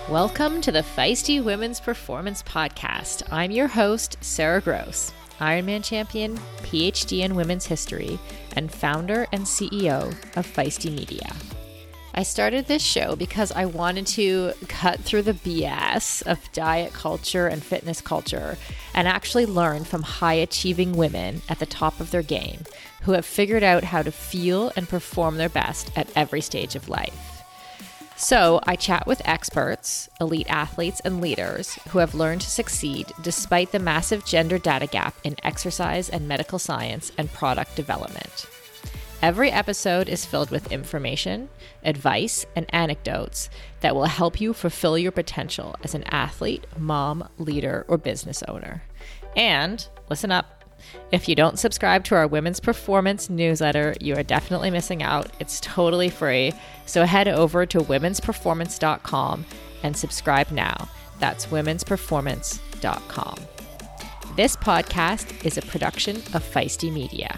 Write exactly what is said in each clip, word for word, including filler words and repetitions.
Welcome to the Feisty Women's Performance Podcast. I'm your host, Sarah Gross, Ironman champion, P H D in women's history, and founder and C E O of Feisty Media. I started this show because I wanted to cut through the B S of diet culture and fitness culture and actually learn from high-achieving women at the top of their game who have figured out how to feel and perform their best at every stage of life. So I chat with experts, elite athletes, and leaders who have learned to succeed despite the massive gender data gap in exercise and medical science and product development. Every episode is filled with information, advice, and anecdotes that will help you fulfill your potential as an athlete, mom, leader, or business owner. And listen up. If you don't subscribe to our Women's Performance newsletter, you are definitely missing out. It's totally free. So head over to womens performance dot com and subscribe now. That's womens performance dot com. This podcast is a production of Feisty Media.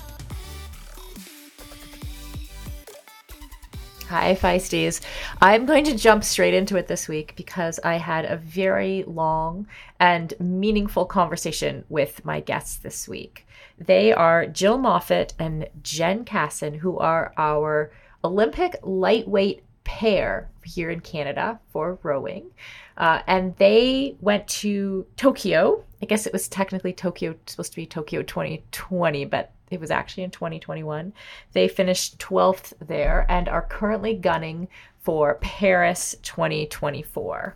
Hi, Feisties. I'm going to jump straight into it this week because I had a very long and meaningful conversation with my guests this week. They are Jill Moffatt and Jen Casson, who are our Olympic lightweight pair here in Canada for rowing. Uh, and they went to Tokyo. I guess it was technically Tokyo, supposed to be Tokyo twenty twenty, but it was actually in twenty twenty-one. They finished twelfth there and are currently gunning for Paris twenty twenty-four.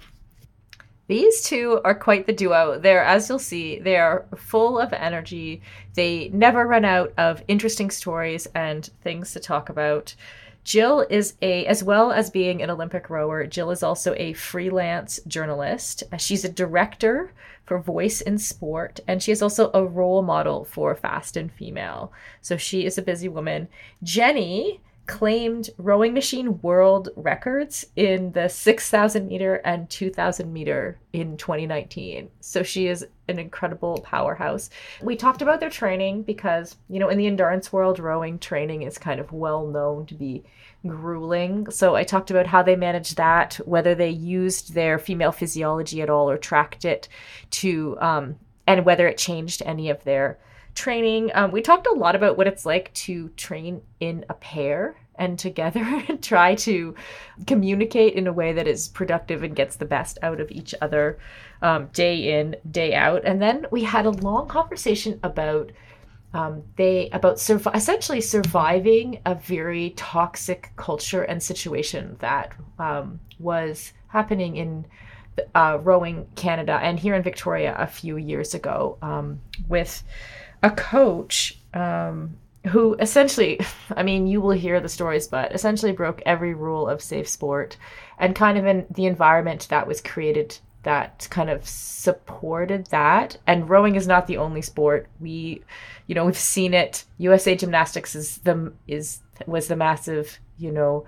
These two are quite the duo. They're, as you'll see, they are full of energy. They never run out of interesting stories and things to talk about. Jill is a, as well as being an Olympic rower, Jill is also a freelance journalist. She's a director for Voice in Sport, and she is also a role model for Fast and Female. So she is a busy woman. Jenny claimed rowing machine world records in the six thousand meter and two thousand meter in twenty nineteen. So she is an incredible powerhouse. We talked about their training because, you know, in the endurance world, rowing training is kind of well known to be grueling. So I talked about how they managed that, whether they used their female physiology at all or tracked it to, um, and whether it changed any of their training. Um, we talked a lot about what it's like to train in a pair and together and try to communicate in a way that is productive and gets the best out of each other um, day in, day out. And then we had a long conversation about um, they about surv- essentially surviving a very toxic culture and situation that um, was happening in uh, rowing Canada and here in Victoria a few years ago um, with a coach um, who essentially, I mean, you will hear the stories, but essentially broke every rule of safe sport and kind of in the environment that was created that kind of supported that. And rowing is not the only sport. We, you know, we've seen it. U S A Gymnastics is the, is, was the massive, you know,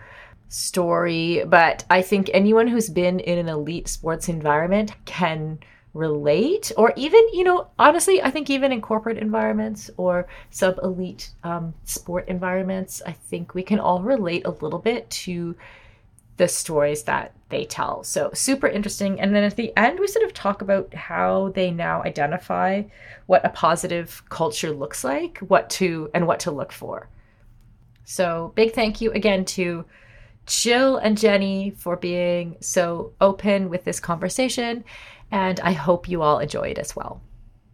story. But I think anyone who's been in an elite sports environment can relate, or even, you know, honestly, I think even in corporate environments or sub-elite um, sport environments, I think we can all relate a little bit to the stories that they tell. So super interesting. And then at the end, we sort of talk about how they now identify what a positive culture looks like, what to, and what to look for. So big thank you again to Jill and Jenny for being so open with this conversation. And I hope you all enjoy it as well.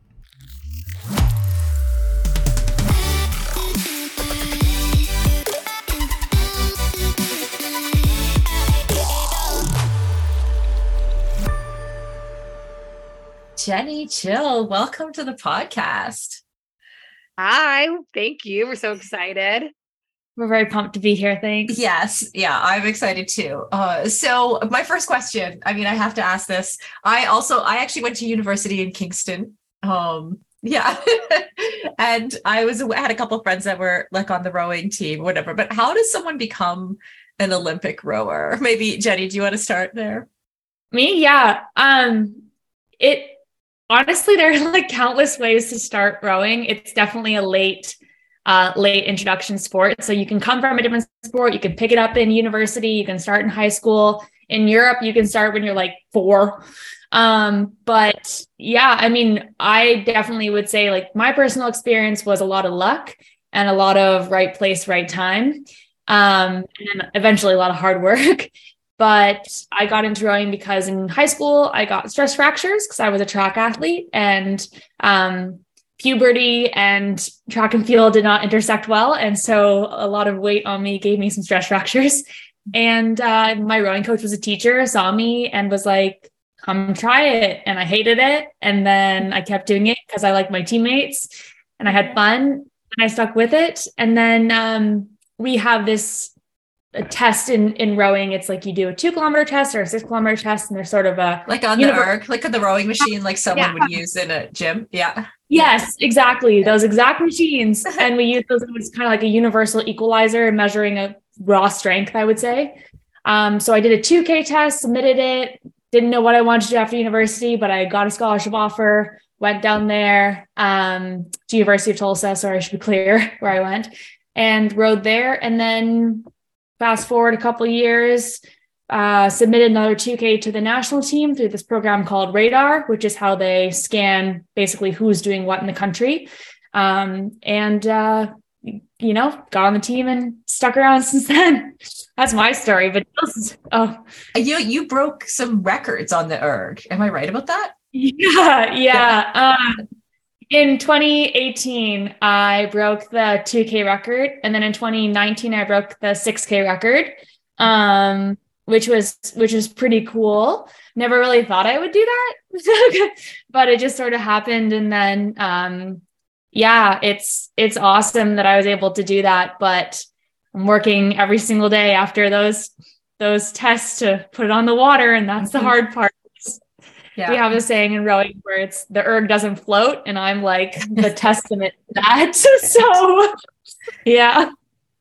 Jenny, Jill, welcome to the podcast. Hi, thank you. We're so excited. We're very pumped to be here. Thanks. Yes. Yeah, I'm excited too. Uh, so my first question, I mean, I have to ask this. I also, I actually went to university in Kingston. Um, yeah. And I was, I had a couple of friends that were like on the rowing team, whatever, but how does someone become an Olympic rower? Maybe Jenny, do you want to start there? Me? Yeah. Um, it honestly, there are like countless ways to start rowing. It's definitely a late uh, late introduction sport. So you can come from a different sport, you can pick it up in university, you can start in high school. In Europe, you can start when you're like four. Um, but yeah, I mean, I definitely would say like my personal experience was a lot of luck and a lot of right place, right time. Um, and eventually a lot of hard work. But I got into rowing because in high school, I got stress fractures because I was a track athlete, and um, puberty and track and field did not intersect well. And so a lot of weight on me gave me some stress fractures. And uh, my rowing coach was a teacher, saw me and was like, come try it. And I hated it. And then I kept doing it because I liked my teammates and I had fun, and I stuck with it. And then um, we have this a test in, in rowing. It's like you do a two kilometer test or a six kilometer test, and there's sort of a like on universe- the erg, like on the rowing machine, like someone yeah. would use in a gym. Yeah. Yes, exactly. Those exact machines. And we use those as kind of like a universal equalizer measuring a raw strength, I would say. Um, so I did a two K test, submitted it, didn't know what I wanted to do after university, but I got a scholarship offer, went down there um, to University of Tulsa. Sorry, I should be clear where I went, and rowed there. And then fast forward a couple of years, uh, submitted another two K to the national team through this program called Radar, which is how they scan basically who's doing what in the country. Um, and, uh, you know, got on the team and stuck around since then. That's my story. But oh, you you broke some records on the erg. Am I right about that? Yeah, yeah. yeah. Um, in twenty eighteen, I broke the two K record, and then in twenty nineteen, I broke the six K record, um, which was which was pretty cool. Never really thought I would do that, but it just sort of happened, and then um, yeah, it's it's awesome that I was able to do that. But I'm working every single day after those those tests to put it on the water, and that's the hard part. Yeah. We have a saying in rowing where it's the erg doesn't float, and I'm like the testament to that. So yeah.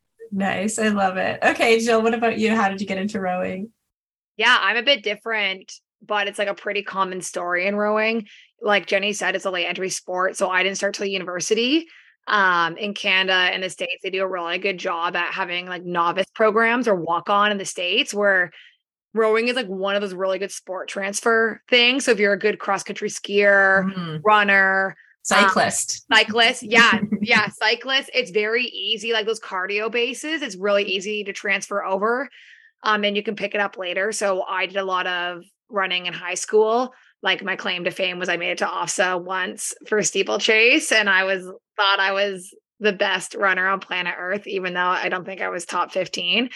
Nice. I love it. Okay, Jill, what about you? How did you get into rowing? Yeah, I'm a bit different, but it's like a pretty common story in rowing. Like Jenny said, it's a late entry sport. So I didn't start till university. Um, in Canada and the States, they do a really good job at having like novice programs or walk on in the States, where rowing is like one of those really good sport transfer things. So if you're a good cross country skier, mm. runner, cyclist, um, cyclist, yeah, yeah, cyclist, it's very easy. Like those cardio bases, it's really easy to transfer over, um, and you can pick it up later. So I did a lot of running in high school. Like my claim to fame was I made it to OFSA once for steeplechase, and I was thought I was the best runner on planet Earth, even though I don't think I was top fifteen.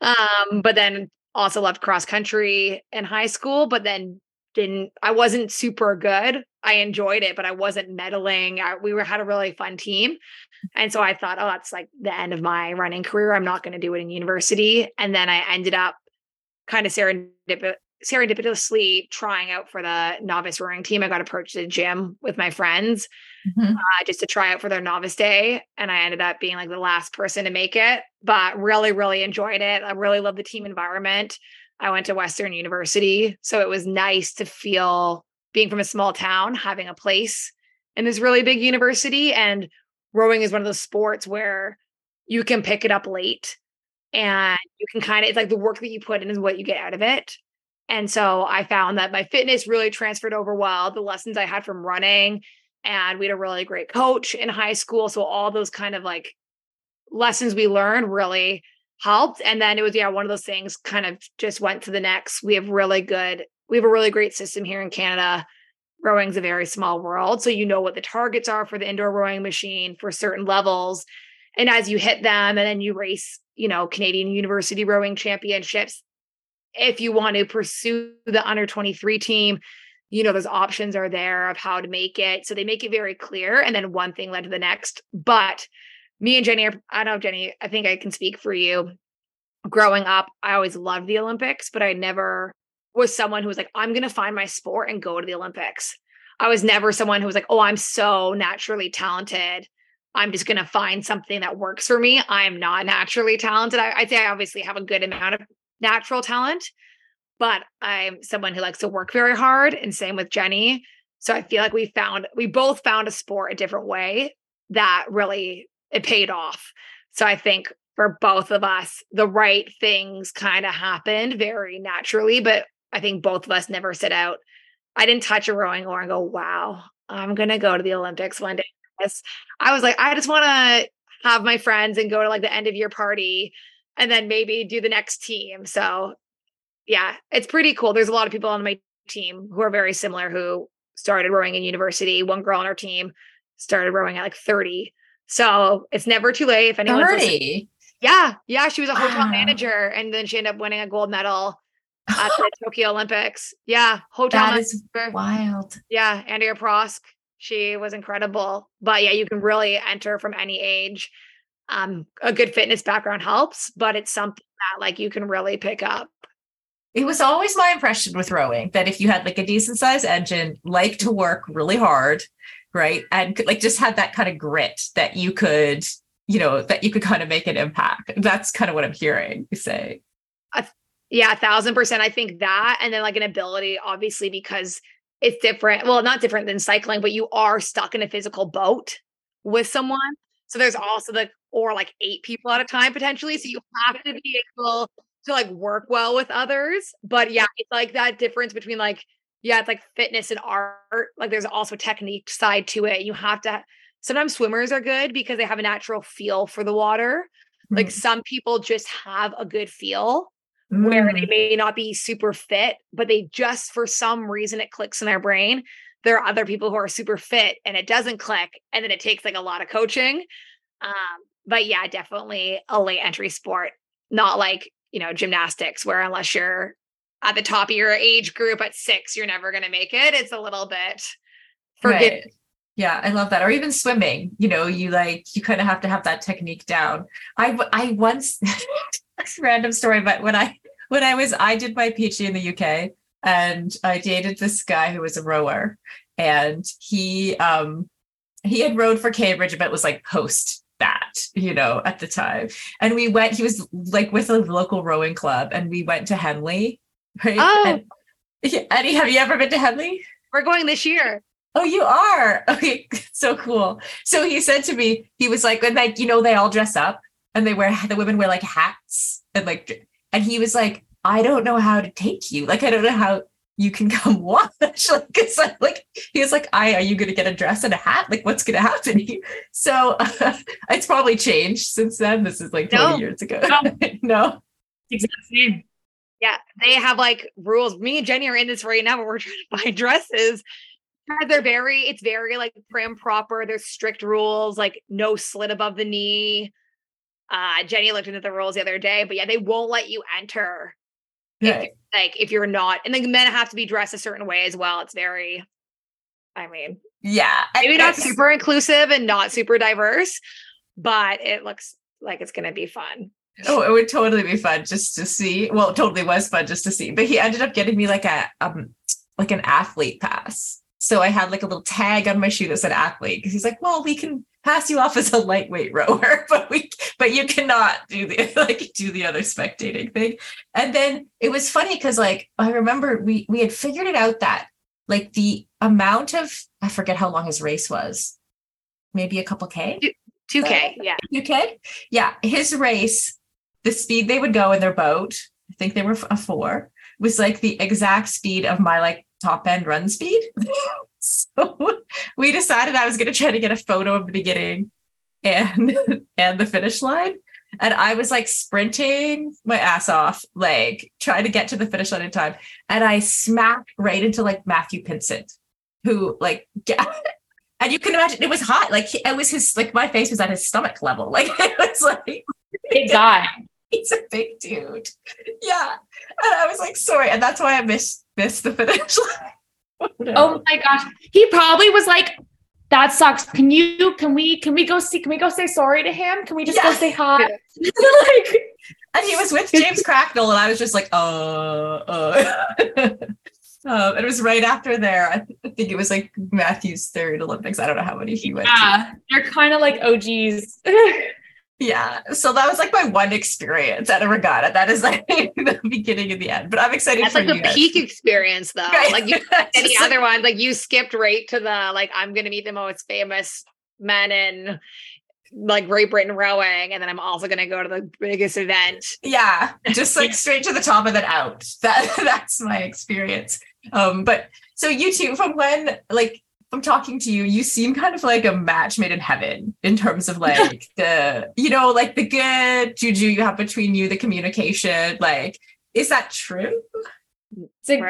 Um, but then also loved cross country in high school, but then didn't, I wasn't super good. I enjoyed it, but I wasn't medaling. I, we were, had a really fun team. And so I thought, oh, that's like the end of my running career. I'm not going to do it in university. And then I ended up kind of serendip- serendipitously trying out for the novice rowing team. I got approached at a gym with my friends mm-hmm. uh, just to try out for their novice day. And I ended up being like the last person to make it, but really, really enjoyed it. I really love the team environment. I went to Western University, so it was nice to feel being from a small town, having a place in this really big university. And rowing is one of those sports where you can pick it up late and you can kind of, it's like the work that you put in is what you get out of it. And so I found that my fitness really transferred over well, the lessons I had from running, and we had a really great coach in high school. So all those kind of like lessons we learned really helped. And then it was, yeah, one of those things kind of just went to the next. We have really good, we have a really great system here in Canada. Rowing's a very small world. So you know what the targets are for the indoor rowing machine for certain levels. And as you hit them and then you race, you know, Canadian University Rowing Championships, if you want to pursue the under twenty-three team, you know, those options are there of how to make it. So they make it very clear. And then one thing led to the next. But me and Jenny, are, I don't know, Jenny, I think I can speak for you. Growing up, I always loved the Olympics, but I never was someone who was like, I'm going to find my sport and go to the Olympics. I was never someone who was like, oh, I'm so naturally talented. I'm just going to find something that works for me. I'm not naturally talented. I, I'd say I obviously have a good amount of natural talent, but I'm someone who likes to work very hard, and same with Jenny. So I feel like we found, we both found a sport a different way that really, it paid off. So I think for both of us, the right things kind of happened very naturally, but I think both of us never set out. I didn't touch a rowing oar and go, wow, I'm going to go to the Olympics one day. I was like, I just want to have my friends and go to like the end of year party and then maybe do the next team. So yeah, it's pretty cool. There's a lot of people on my team who are very similar, who started rowing in university. One girl on our team started rowing at like thirty. So it's never too late if anyone's thirty. Listening. Yeah. Yeah. She was a hotel Wow. manager and then she ended up winning a gold medal at the Tokyo Olympics. Yeah. Hotel That manager. is wild. Yeah. Andrea Prosk. She was incredible. But yeah, you can really enter from any age. Um, a good fitness background helps, but it's something that like you can really pick up. It was always my impression with rowing that if you had like a decent sized engine, like to work really hard, right? And could, like just had that kind of grit that you could, you know, that you could kind of make an impact. That's kind of what I'm hearing you say. Uh, yeah, a thousand percent. I think that, and then like an ability, obviously, because it's different. Well, not different than cycling, but you are stuck in a physical boat with someone. So there's also the, or like eight people at a time potentially. So you have to be able to like work well with others. But yeah, it's like that difference between like, yeah, it's like fitness and art. Like there's also a technique side to it. You have to, sometimes swimmers are good because they have a natural feel for the water. Mm. Like some people just have a good feel mm. where they may not be super fit, but they just, for some reason, it clicks in their brain. There are other people who are super fit and it doesn't click. And then it takes like a lot of coaching. Um, but yeah, definitely a late entry sport, not like, you know, gymnastics where unless you're at the top of your age group at six, you're never going to make it. It's a little bit forget. Right. Yeah, I love that. Or even swimming, you know, you like, you kind of have to have that technique down. I, I once, random story, but when I, when I was, I did my PhD in the U K and I dated this guy who was a rower and he, um, he had rowed for Cambridge, but was like post that, you know, at the time. And we went, he was like with a local rowing club and we went to Henley, right? Oh. And, Eddie, have you ever been to Henley? We're going this year. Oh, you are? Okay, so cool. So he said to me, he was like, and like, you know, they all dress up and they wear, the women wear like hats and like, and he was like, I don't know how to take you. Like, I don't know how you can come watch. Like, it's like, like, he was like, I, are you going to get a dress and a hat? Like, what's going to happen? So uh, it's probably changed since then. This is like twenty no. years ago. No. No. Exactly. Yeah. They have like rules. Me and Jenny are in this right now where we're trying to buy dresses. They're very, it's very like prim proper. There's strict rules, like no slit above the knee. Uh, Jenny looked into the rules the other day, but yeah, they won't let you enter. Right. If, like if you're not, and the men have to be dressed a certain way as well. It's very, I mean, yeah, maybe not super inclusive and not super diverse, but it looks like it's going to be fun. Oh, it would totally be fun just to see. Well, it totally was fun just to see, but he ended up getting me like a, um, like an athlete pass. So I had like a little tag on my shoe that said athlete because he's like, well, we can pass you off as a lightweight rower, but we, but you cannot do the, like do the other spectating thing. And then it was funny because like, I remember we, we had figured it out that like the amount of, I forget how long his race was, maybe a couple K. two K. Yeah. two K. Yeah. His race, the speed they would go in their boat, I think they were a four, was like the exact speed of my like top end run speed. So we decided I was going to try to get a photo of the beginning and and the finish line. And I was like sprinting my ass off, like trying to get to the finish line in time. And I smacked right into like Matthew Pinsent, who like, and you can imagine it was hot. Like it was his, like my face was at his stomach level. Like it was like, big guy. He's a big dude. Yeah. And I was like, sorry. And that's why I missed, missed the finish line. Oh my gosh. He probably was like, that sucks. Can you, can we, can we go see, can we go say sorry to him? Can we just yeah. go say hi? Like, and he was with James Cracknell and I was just like, uh, uh. um, and it was right after there. I, th- I think it was like Matthew's third Olympics. I don't know how many he went yeah, to. They're kind of like O Gs. Yeah. So that was like my one experience at a regatta. That is like the beginning and the end, but I'm excited That's for like you the guys. peak experience though. Right. Like you, any like, other ones, like you skipped right to the, like, I'm going to meet the most famous men in like Great Britain rowing, and then I'm also going to go to the biggest event. Yeah, just like straight to the top and then out. That that's my experience. Um, but so you two, from when like I'm talking to you, you seem kind of like a match made in heaven in terms of like the, you know, like the good juju you have between you, the communication. Like, is that true? So,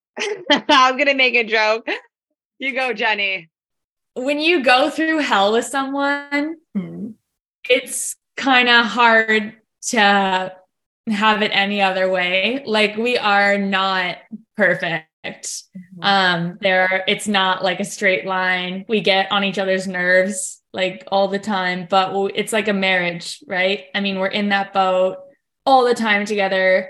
I'm gonna make a joke. You go, Jenny. When you go through hell with someone, Hmm. it's kind of hard to have it any other way. Like, we are not perfect. Mm-hmm. Um, there, it's not like a straight line. We get on each other's nerves like all the time, but it's like a marriage, right? I mean, we're in that boat all the time together.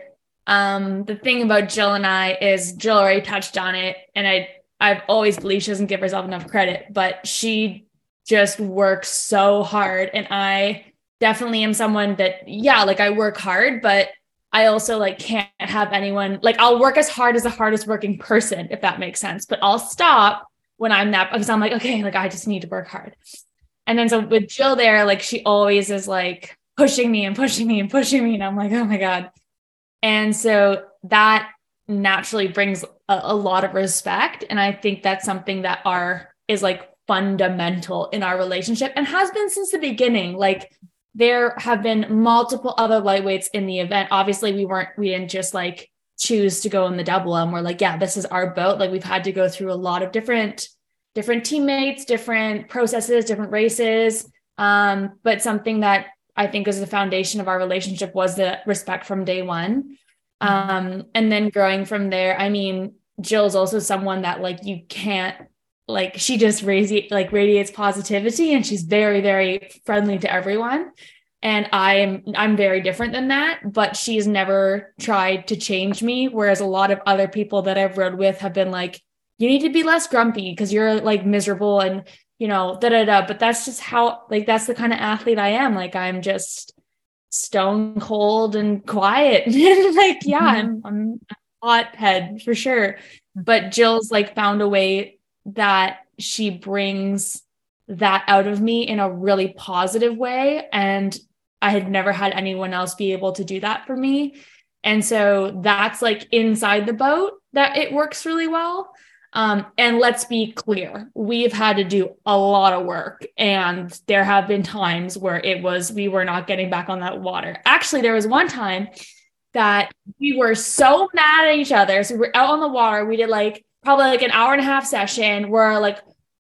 Um, the thing about Jill and I is Jill already touched on it, and I, I've always believed she doesn't give herself enough credit, but she just works so hard. And I definitely am someone that, yeah, like I work hard, but I also like can't have anyone, like I'll work as hard as the hardest working person, if that makes sense, but I'll stop when I'm that, because I'm like, okay, like I just need to work hard. And then so with Jill there, like she always is like pushing me and pushing me and pushing me. And I'm like, oh my God. And so that naturally brings a, a lot of respect. And I think that's something that are, is like fundamental in our relationship and has been since the beginning. Like, there have been multiple other lightweights in the event. Obviously, we weren't, we didn't just like choose to go in the double M. We're like, yeah, this is our boat. Like, we've had to go through a lot of different, different teammates, different processes, different races. Um, but something that I think is the foundation of our relationship was the respect from day one. Um, and then growing from there, I mean, Jill's also someone that like, you can't, like she just radi- like radiates positivity, and she's very, very friendly to everyone. And I'm, I'm very different than that, but she's never tried to change me. Whereas a lot of other people that I've rode with have been like, you need to be less grumpy because you're like miserable and, you know, da, da, da. But that's just how, like, that's the kind of athlete I am. Like, I'm just stone cold and quiet. Like, yeah, I'm, I'm a hothead for sure. But Jill's like found a way that she brings that out of me in a really positive way. And I had never had anyone else be able to do that for me. And so that's like inside the boat that it works really well. Um, and let's be clear, we've had to do a lot of work, and there have been times where it was, we were not getting back on that water. Actually, there was one time that we were so mad at each other. So we were out on the water. We did like probably like an hour and a half session where like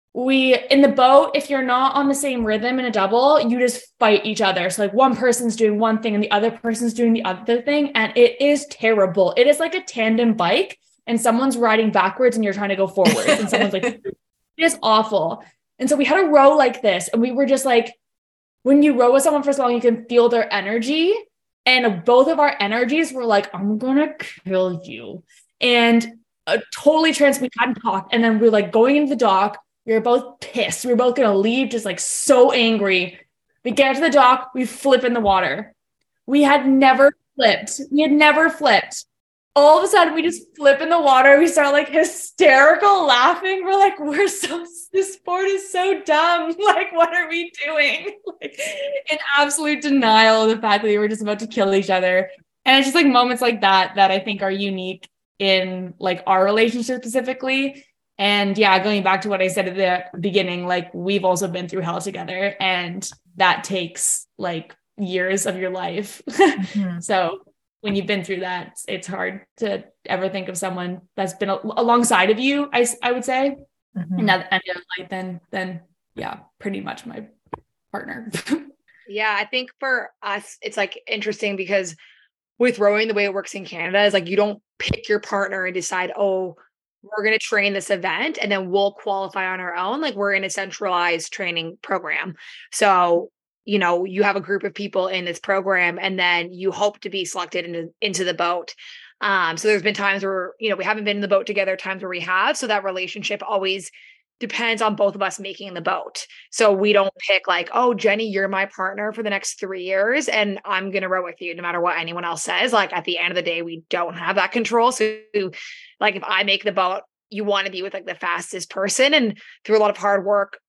we in the boat, if you're not on the same rhythm in a double, you just fight each other. So like one person's doing one thing and the other person's doing the other thing. And it is terrible. It is like a tandem bike and someone's riding backwards and you're trying to go forward. And someone's like, it is awful. And so we had a row like this. And we were just like, when you row with someone for so long, you can feel their energy. And both of our energies were like, I'm going to kill you. And uh, totally trans, we hadn't talked. And then we were like going into the dock. We were both pissed. We were both going to leave, just like so angry. We get to the dock. We flip in the water. We had never flipped. We had never flipped. All of a sudden, we just flip in the water. We start like hysterical laughing. We're like, we're so, this sport is so dumb. Like, what are we doing? Like, in absolute denial of the fact that we were just about to kill each other. And it's just like moments like that, that I think are unique in like our relationship specifically. And yeah, going back to what I said at the beginning, like we've also been through hell together, and that takes like years of your life. Mm-hmm. So when you've been through that, it's hard to ever think of someone that's been alongside of you, I, I would say. Mm-hmm. And at the end of life, then, then yeah, pretty much my partner. Yeah, I think for us, it's like interesting because with rowing, the way it works in Canada is like, you don't pick your partner and decide, oh, we're going to train this event and then we'll qualify on our own. Like, we're in a centralized training program. So, you know, you have a group of people in this program and then you hope to be selected into, into the boat. Um, so there's been times where, you know, we haven't been in the boat together, times where we have. So that relationship always depends on both of us making the boat. So we don't pick like, oh, Jenny, you're my partner for the next three years and I'm going to row with you no matter what anyone else says. Like, at the end of the day, we don't have that control. So like, if I make the boat, you want to be with like the fastest person. And through a lot of hard work,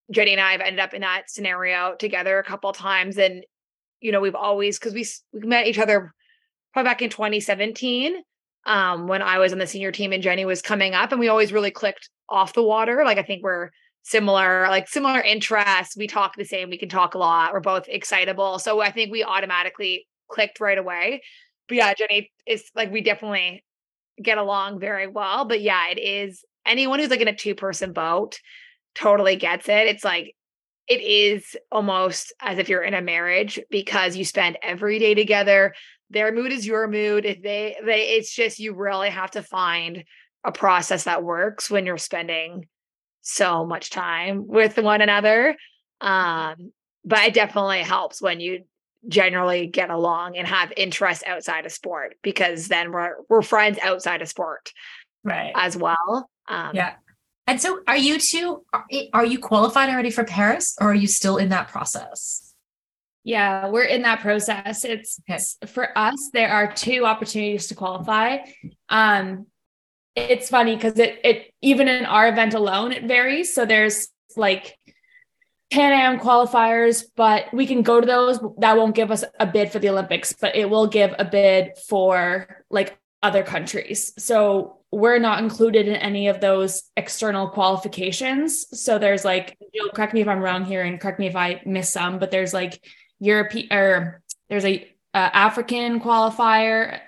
Jenny and I have ended up in that scenario together a couple of times. And, you know, we've always, cause we, we met each other probably back in twenty seventeen, um, when I was on the senior team and Jenny was coming up, and we always really clicked off the water. Like, I think we're similar, like similar interests. We talk the same, we can talk a lot. We're both excitable. So I think we automatically clicked right away. But yeah, Jenny is like, we definitely get along very well. But yeah, it is, anyone who's like in a two person boat totally gets it. It's like, it is almost as if you're in a marriage, because you spend every day together. Their mood is your mood. If they, they, it's just, you really have to find a process that works when you're spending so much time with one another. Um, but it definitely helps when you generally get along and have interests outside of sport, because then we're, we're friends outside of sport, right, as well. Um, yeah. And so are you two, are, are you qualified already for Paris, or are you still in that process? Yeah, we're in that process. It's, okay. For us, there are two opportunities to qualify. Um, it's funny because it, it, even in our event alone, it varies. So there's like Pan Am qualifiers, but we can go to those. That won't give us a bid for the Olympics, but it will give a bid for like other countries. So we're not included in any of those external qualifications. So there's like, you'll correct me if I'm wrong here and correct me if I miss some, but there's like European, or there's a uh, African qualifier,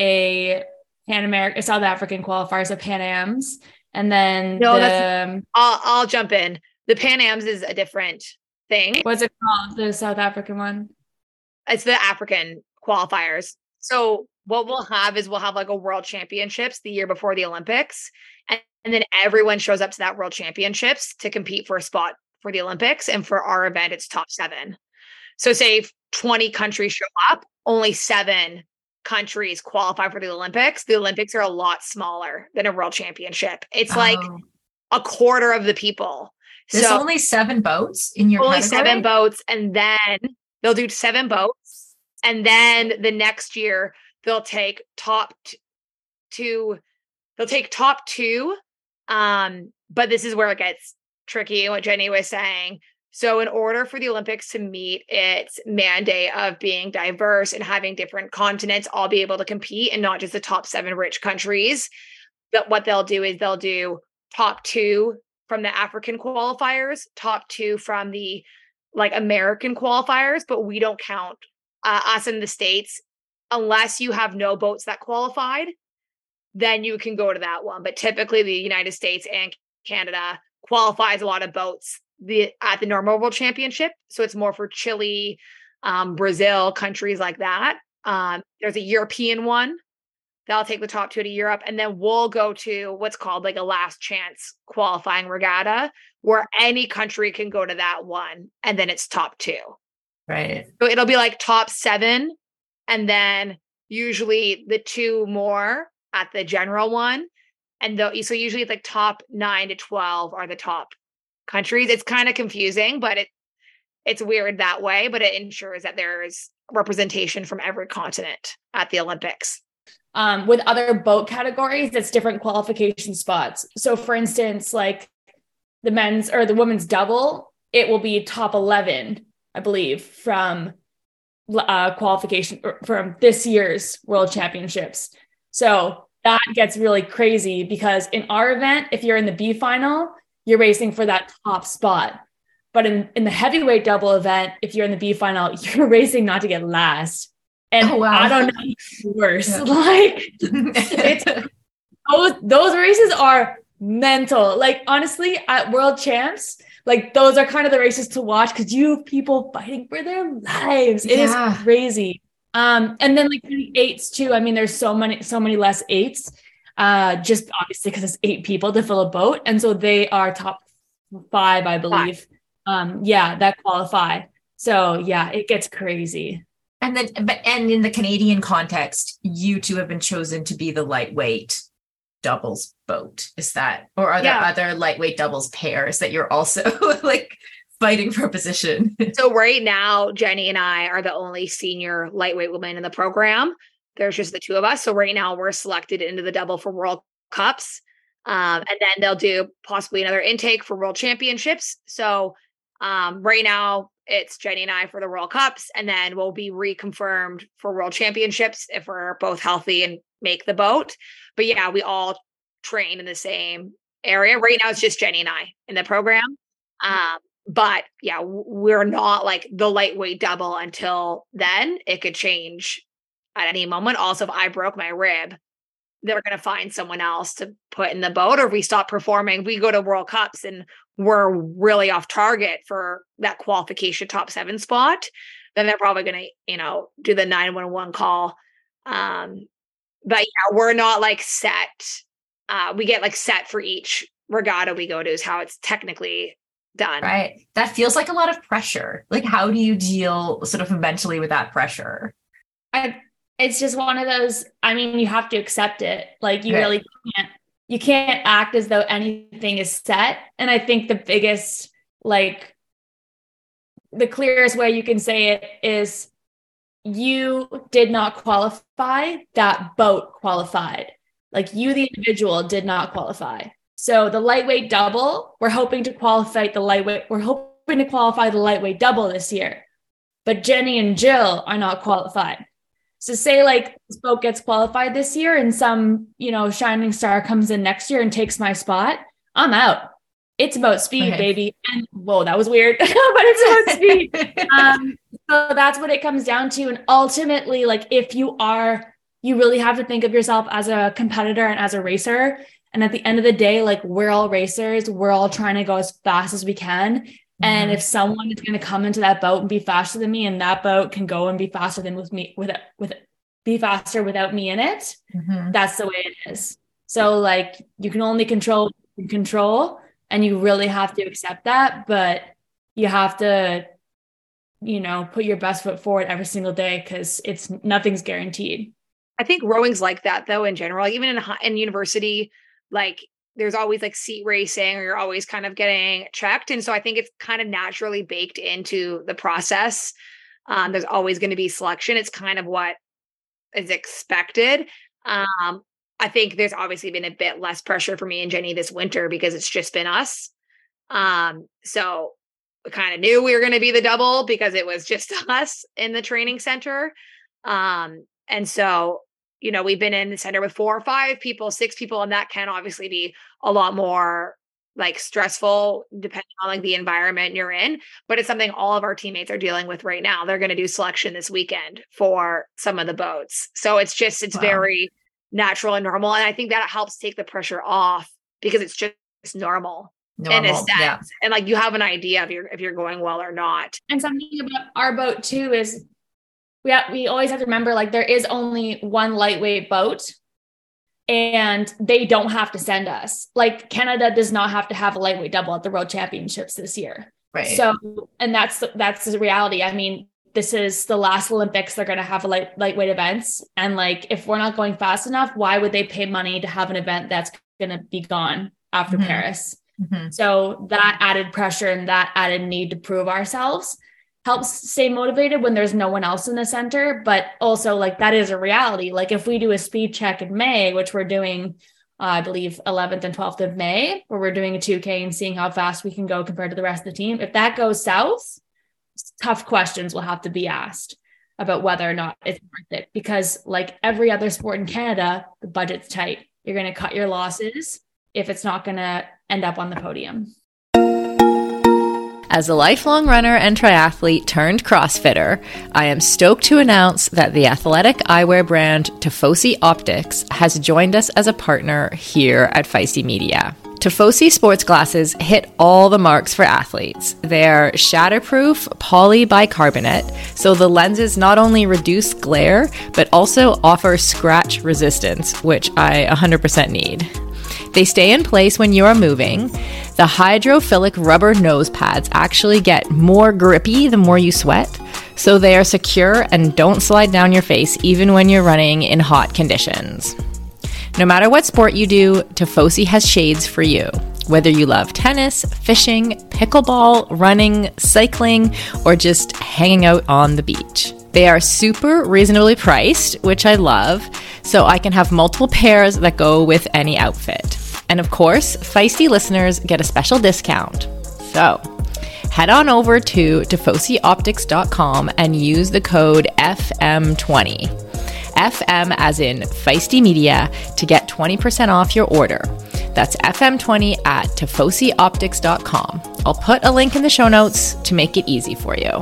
a Pan American, South African qualifiers, of Pan Ams, and then no, the, that's, I'll I'll jump in. The Pan Ams is a different thing. What's it called? The South African one? It's the African qualifiers. So what we'll have is we'll have like a world championships the year before the Olympics. And, and then everyone shows up to that world championships to compete for a spot for the Olympics. And for our event, it's top seven. So say if twenty countries show up, only seven countries qualify for the Olympics. The Olympics are a lot smaller than a world championship. It's oh. like a quarter of the people. There's so only seven boats in your only category? seven boats. And then they'll do seven boats. And then the next year they'll take top t- two, they'll take top two. Um, but this is where it gets tricky, what Jenny was saying. So in order for the Olympics to meet its mandate of being diverse and having different continents all be able to compete, and not just the top seven rich countries, that what they'll do is they'll do top two from the African qualifiers, top two from the like American qualifiers, but we don't count uh, us in the States unless you have no boats that qualified, then you can go to that one. But typically the United States and Canada qualifies a lot of boats the at the normal world championship. So it's more for Chile, um, Brazil, countries like that. Um, there's a European one that'll take the top two to Europe. And then we'll go to what's called like a last chance qualifying regatta, where any country can go to that one. And then it's top two. Right. So it'll be like top seven. And then usually the two more at the general one. And the, so usually it's like top nine to twelve are the top countries. It's kind of confusing, but it it's weird that way, but it ensures that there's representation from every continent at the Olympics. Um, with other boat categories, it's different qualification spots. So for instance, like the men's or the women's double, it will be top eleven, I believe, from uh, qualification from this year's World Championships. So that gets really crazy because in our event, if you're in the B final, you're racing for that top spot. But in, in the heavyweight double event, if you're in the B final, you're racing not to get last. And oh, wow. I don't know worse. Yeah. Like it's those, those races are mental. Like honestly, at World Champs, like those are kind of the races to watch because you have people fighting for their lives. It yeah. is crazy. Um, and then like the eights too. I mean, there's so many, so many less eights. Uh, just obviously because it's eight people to fill a boat, and so they are top five, I believe. Five. Um, yeah, that qualify. So yeah, it gets crazy. And then, but and in the Canadian context, you two have been chosen to be the lightweight doubles boat. Is that, or are yeah. there other lightweight doubles pairs that you're also like fighting for position? So right now, Jenny and I are the only senior lightweight women in the program. There's just the two of us. So right now we're selected into the double for World Cups. Um, and then they'll do possibly another intake for World Championships. So Um, right now, it's Jenny and I for the World Cups, and then we'll be reconfirmed for World Championships if we're both healthy and make the boat. But yeah, we all train in the same area. Right now, it's just Jenny and I in the program. Um, but yeah, we're not like the lightweight double until then. It could change at any moment. Also, if I broke my rib, they're going to find someone else to put in the boat, or if we stop performing, we go to World Cups and we're really off target for that qualification top seven spot, then they're probably going to, you know, do the nine one one call. Um, but yeah, we're not like set. Uh, we get like set for each regatta we go to is how it's technically done. Right. That feels like a lot of pressure. Like, how do you deal sort of mentally with that pressure? I, it's just one of those, I mean, you have to accept it. Like, you Okay. really can't, you can't act as though anything is set. And I think the biggest, like, the clearest way you can say it is you did not qualify, that boat qualified. Like, you, the individual, did not qualify. So the lightweight double, we're hoping to qualify the lightweight, we're hoping to qualify the lightweight double this year. But Jenny and Jill are not qualified. So say like this boat gets qualified this year and some, you know, shining star comes in next year and takes my spot, I'm out. It's about speed, Okay. baby. And whoa, that was weird, but it's about speed. Um, so that's what it comes down to. And ultimately, like, if you are, you really have to think of yourself as a competitor and as a racer. And at the end of the day, like, we're all racers. We're all trying to go as fast as we can. Mm-hmm. And if someone is going to come into that boat and be faster than me, and that boat can go and be faster than with me, with it, with it, be faster without me in it, Mm-hmm. that's the way it is. So like, you can only control what you can control, and you really have to accept that, but you have to, you know, put your best foot forward every single day, because it's nothing's guaranteed. I think rowing's like that though, in general. Like, even in hi- in university, like, there's always like seat racing, or you're always kind of getting checked. And so I think it's kind of naturally baked into the process. Um, there's always going to be selection. It's kind of what is expected. Um, I think there's obviously been a bit less pressure for me and Jenny this winter because it's just been us. Um, so we kind of knew we were going to be the double because it was just us in the training center. Um, and so, you know, we've been in the center with four or five people, six people, and that can obviously be a lot more like stressful depending on like the environment you're in. But it's something all of our teammates are dealing with right now. They're going to do selection this weekend for some of the boats. So it's just, it's Wow. very natural and normal. And I think that helps take the pressure off because it's just normal, Normal. in a sense. Yeah. And like, you have an idea if you're, if you're going well or not. And something about our boat too is we have, we always have to remember, like, there is only one lightweight boat, and they don't have to send us. Like, Canada does not have to have a lightweight double at the World Championships this year. Right. So, and that's, that's the reality. I mean, this is the last Olympics. They're going to have a light, lightweight events. And like, if we're not going fast enough, why would they pay money to have an event that's going to be gone after Mhm. Paris? Mm-hmm. So that added pressure and that added need to prove ourselves helps stay motivated when there's no one else in the center. But also, like, that is a reality. Like, if we do a speed check in May, which we're doing, uh, I believe eleventh and twelfth of May, where we're doing a two K and seeing how fast we can go compared to the rest of the team. If that goes south, tough questions will have to be asked about whether or not it's worth it. Because like every other sport in Canada, the budget's tight. You're going to cut your losses if it's not going to end up on the podium. As a lifelong runner and triathlete turned CrossFitter, I am stoked to announce that the athletic eyewear brand Tifosi Optics has joined us as a partner here at Feisty Media. Tifosi sports glasses hit all the marks for athletes. They're shatterproof polybicarbonate, so the lenses not only reduce glare, but also offer scratch resistance, which I one hundred percent need. They stay in place when you are moving. The hydrophilic rubber nose pads actually get more grippy the more you sweat, so they are secure and don't slide down your face even when you're running in hot conditions. No matter what sport you do, Tifosi has shades for you. Whether you love tennis, fishing, pickleball, running, cycling, or just hanging out on the beach. They are super reasonably priced, which I love, so I can have multiple pairs that go with any outfit. And of course, Feisty listeners get a special discount. So, head on over to tifosi optics dot com and use the code F M twenty. F M as in Feisty Media to get twenty percent off your order. That's F M twenty at tifosi optics dot com. I'll put a link in the show notes to make it easy for you.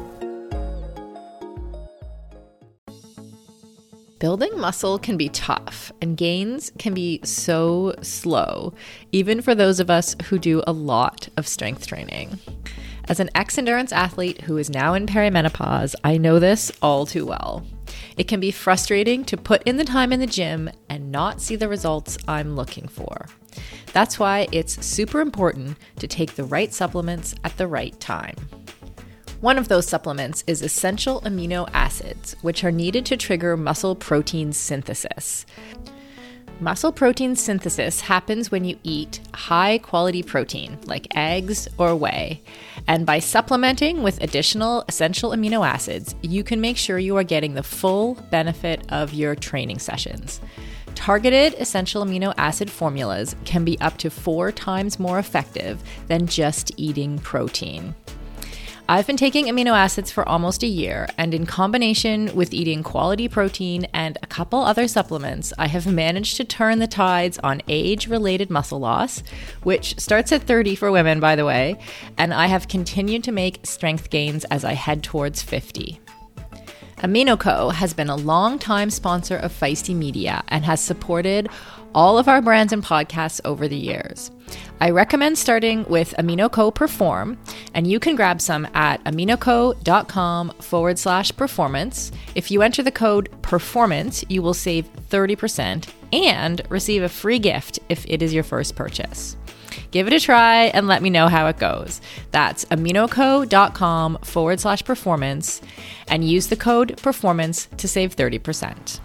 Building muscle can be tough, and gains can be so slow, even for those of us who do a lot of strength training. As an ex-endurance athlete who is now in perimenopause, I know this all too well. It can be frustrating to put in the time in the gym and not see the results I'm looking for. That's why it's super important to take the right supplements at the right time. One of those supplements is essential amino acids, which are needed to trigger muscle protein synthesis. Muscle protein synthesis happens when you eat high-quality protein, like eggs or whey. And by supplementing with additional essential amino acids, you can make sure you are getting the full benefit of your training sessions. Targeted essential amino acid formulas can be up to four times more effective than just eating protein. I've been taking amino acids for almost a year, and in combination with eating quality protein and a couple other supplements, I have managed to turn the tides on age-related muscle loss, which starts at thirty for women, by the way, and I have continued to make strength gains as I head towards fifty. AminoCo has been a long-time sponsor of Feisty Media and has supported all of our brands and podcasts over the years. I recommend starting with AminoCo Perform, and you can grab some at aminoco.com forward slash performance. If you enter the code PERFORMANCE, you will save thirty percent and receive a free gift if it is your first purchase. Give it a try and let me know how it goes. That's aminoco.com forward slash performance and use the code PERFORMANCE to save thirty percent.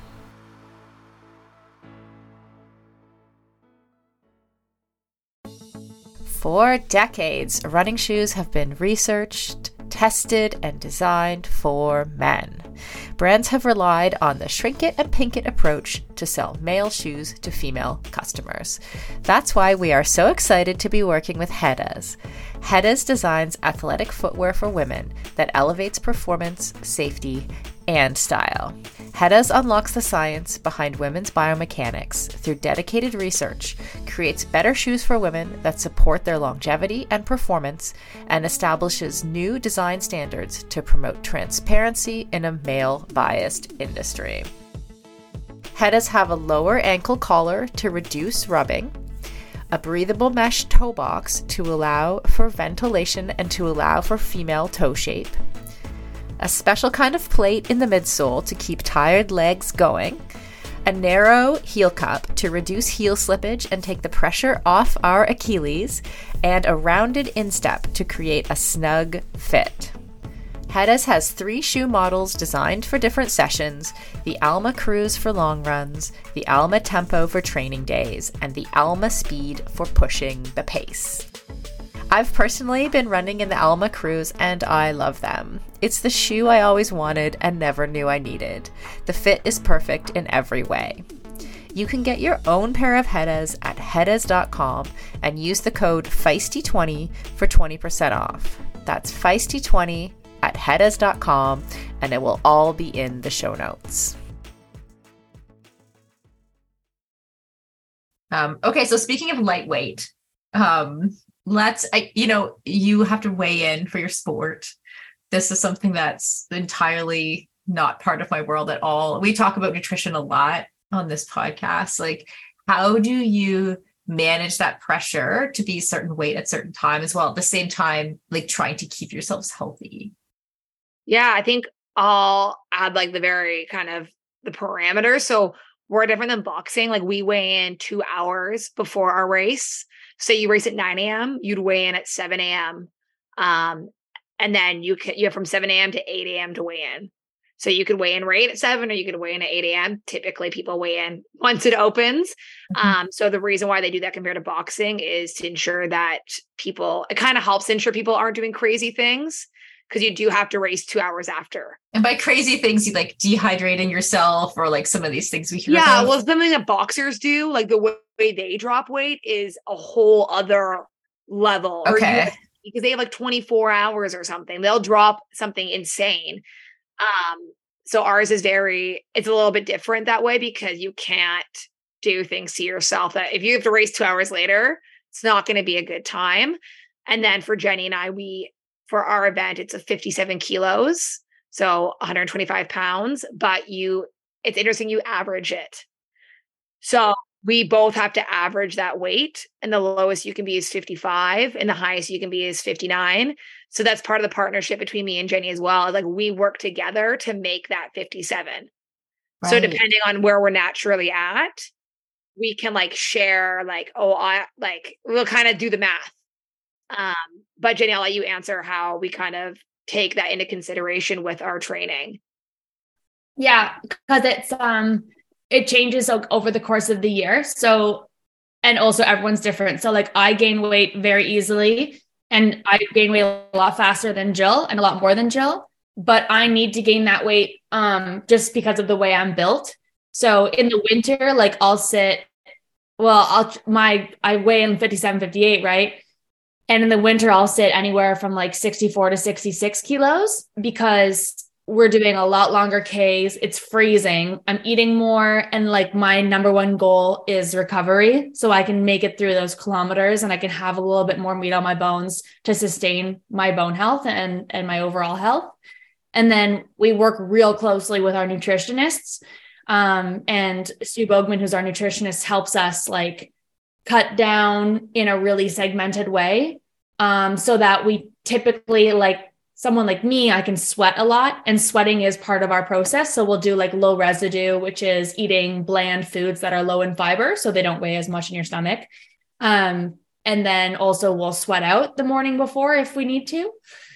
For decades, running shoes have been researched, tested, and designed for men. Brands have relied on the shrink it and pink it approach to sell male shoes to female customers. That's why we are so excited to be working with Hedas. Hedas designs athletic footwear for women that elevates performance, safety, and style. Hedas unlocks the science behind women's biomechanics through dedicated research, creates better shoes for women that support their longevity and performance, and establishes new design standards to promote transparency in a male-biased industry. Hedas have a lower ankle collar to reduce rubbing, a breathable mesh toe box to allow for ventilation and to allow for female toe shape, a special kind of plate in the midsole to keep tired legs going, a narrow heel cup to reduce heel slippage and take the pressure off our Achilles, and a rounded instep to create a snug fit. Hedas has three shoe models designed for different sessions: the Alma Cruise for long runs, the Alma Tempo for training days, and the Alma Speed for pushing the pace. I've personally been running in the Alma Cruise and I love them. It's the shoe I always wanted and never knew I needed. The fit is perfect in every way. You can get your own pair of Hedas at hedas dot com and use the code feisty twenty for twenty percent off. That's feisty twenty at hedas dot com, and it will all be in the show notes. Um, okay, so speaking of lightweight, um, let's, I, you know, you have to weigh in for your sport. This is something that's entirely not part of my world at all. We talk about nutrition a lot on this podcast. Like, how do you manage that pressure to be a certain weight at certain time as well, at the same time, like trying to keep yourselves healthy? Yeah, I think I'll add like the very kind of the parameters. So we're different than boxing. Like we weigh in two hours before our race. Say you race at nine a.m., you'd weigh in at seven a.m. Um, and then you can, you have from seven a.m. to eight a.m. to weigh in. So you could weigh in right at seven, or you could weigh in at eight a.m. Typically people weigh in once it opens. Mm-hmm. Um, so the reason why they do that compared to boxing is to ensure that people, it kind of helps ensure people aren't doing crazy things, because you do have to race two hours after. And by crazy things, you like dehydrating yourself, or like some of these things we hear Yeah, about. well, something that boxers do, like the way they drop weight is a whole other level. Okay. because they have like twenty-four hours or something. They'll drop something insane. Um, so ours is very, it's a little bit different that way because you can't do things to yourself that if you have to race two hours later, it's not going to be a good time. And then for Jenny and I, we, for our event, it's a fifty-seven kilos. So one hundred twenty-five pounds, but you, it's interesting. You average it. So we both have to average that weight, and the lowest you can be is fifty-five and the highest you can be is fifty-nine. So that's part of the partnership between me and Jenny as well. Like we work together to make that fifty-seven. Right. So depending on where we're naturally at, we can like share like, oh, I like, we'll kind of do the math. Um, but Jenny, I'll let you answer how we kind of take that into consideration with our training. Yeah, because it's, um, it changes over the course of the year. So, and also everyone's different. So like I gain weight very easily and I gain weight a lot faster than Jill and a lot more than Jill, but I need to gain that weight um, just because of the way I'm built. So in the winter, like I'll sit, well, I'll, my, I weigh in fifty-seven, fifty-eight, right? And in the winter, I'll sit anywhere from like sixty-four to sixty-six kilos because we're doing a lot longer Ks. It's freezing. I'm eating more. And like my number one goal is recovery. So I can make it through those kilometers and I can have a little bit more meat on my bones to sustain my bone health and, and my overall health. And then we work real closely with our nutritionists. Um, and Sue Bogman, who's our nutritionist, helps us like cut down in a really segmented way. Um, so that we typically like, someone like me, I can sweat a lot, and sweating is part of our process. So we'll do like low residue, which is eating bland foods that are low in fiber, so they don't weigh as much in your stomach. Um, and then also we'll sweat out the morning before if we need to.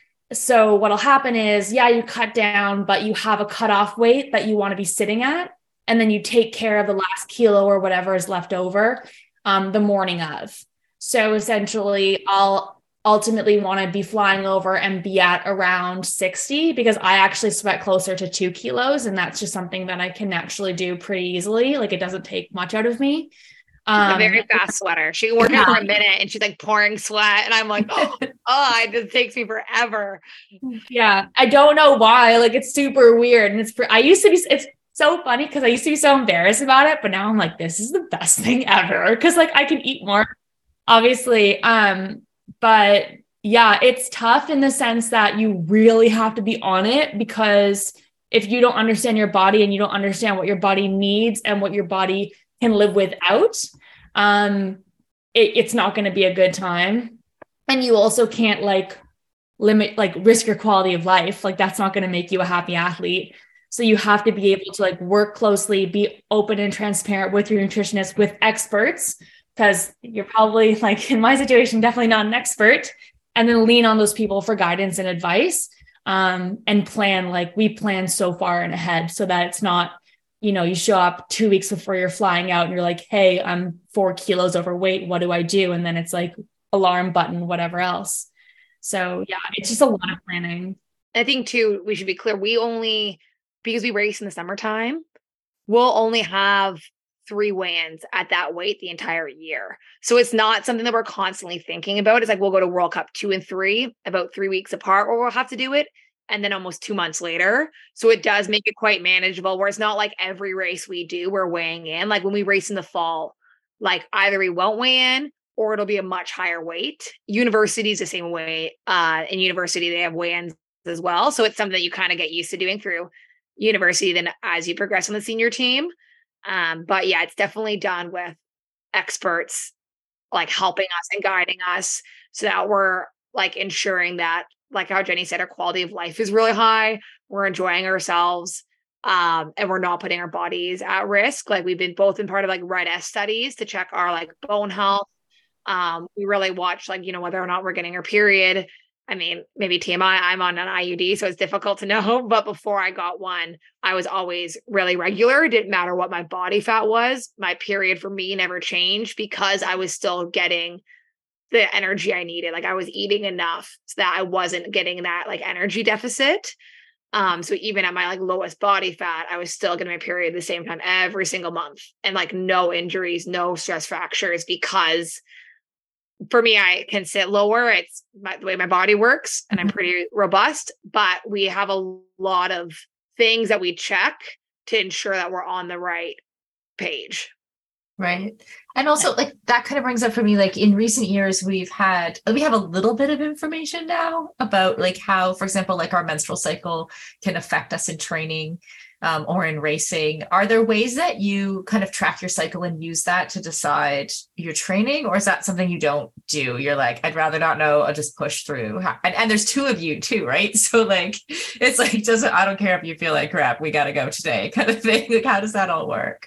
So what'll happen is, yeah, you cut down, but you have a cutoff weight that you want to be sitting at. And then you take care of the last kilo or whatever is left over um, the morning of. So essentially I'll ultimately want to be flying over and be at around sixty because I actually sweat closer to two kilos. And that's just something that I can naturally do pretty easily. Like it doesn't take much out of me. Um, a very fast sweater. She can work yeah. out for a minute and she's like pouring sweat. And I'm like, oh, oh, it just takes me forever. Yeah. I don't know why. Like it's super weird. And it's, I used to be, it's so funny because I used to be so embarrassed about it. But now I'm like, this is the best thing ever. Cause like I can eat more, obviously. Um, But yeah, it's tough in the sense that you really have to be on it because if you don't understand your body and you don't understand what your body needs and what your body can live without, um, it, it's not going to be a good time. And you also can't like limit, like risk your quality of life. Like that's not going to make you a happy athlete. So you have to be able to like work closely, be open and transparent with your nutritionist, with experts, because you're probably like in my situation, definitely not an expert, and then lean on those people for guidance and advice um, and plan, like we plan so far in ahead so that it's not, you know, you show up two weeks before you're flying out and you're like, hey, I'm four kilos overweight. What do I do? And then it's like alarm button, whatever else. So yeah, it's just a lot of planning. I think too, we should be clear. We only, because we race in the summertime, we'll only have three weigh-ins at that weight the entire year. So it's not something that we're constantly thinking about. It's like, we'll go to World Cup two and three about three weeks apart, or we'll have to do it. And then almost two months later. So it does make it quite manageable where it's not like every race we do, we're weighing in. Like when we race in the fall, like either we won't weigh in or it'll be a much higher weight. University is the same way. Uh, in university, they have weigh-ins as well. So it's something that you kind of get used to doing through university then as you progress on the senior team. Um, but yeah, it's definitely done with experts like helping us and guiding us so that we're like ensuring that, like how Jenny said, our quality of life is really high. We're enjoying ourselves. Um, and we're not putting our bodies at risk. Like we've been both in part of like Red S studies to check our like bone health. Um, we really watch like, you know, whether or not we're getting our period. I mean, maybe T M I, I'm on an I U D, so it's difficult to know. But before I got one, I was always really regular. It didn't matter what my body fat was. My period for me never changed because I was still getting the energy I needed. Like I was eating enough so that I wasn't getting that like energy deficit. Um, so even at my like lowest body fat, I was still getting my period at the same time every single month and like no injuries, no stress fractures because for me, I can sit lower. It's my, the way my body works, and I'm pretty robust, but we have a lot of things that we check to ensure that we're on the right page. Right. And also like that kind of brings up for me, like in recent years, we've had, we have a little bit of information now about like how, for example, like our menstrual cycle can affect us in training um, or in racing. Are there ways that you kind of track your cycle and use that to decide your training? Or is that something you don't do? You're like, I'd rather not know. I'll just push through. And, and there's two of you too, right? So like, it's like, doesn't, I don't care if you feel like crap, we got to go today kind of thing. Like, how does that all work?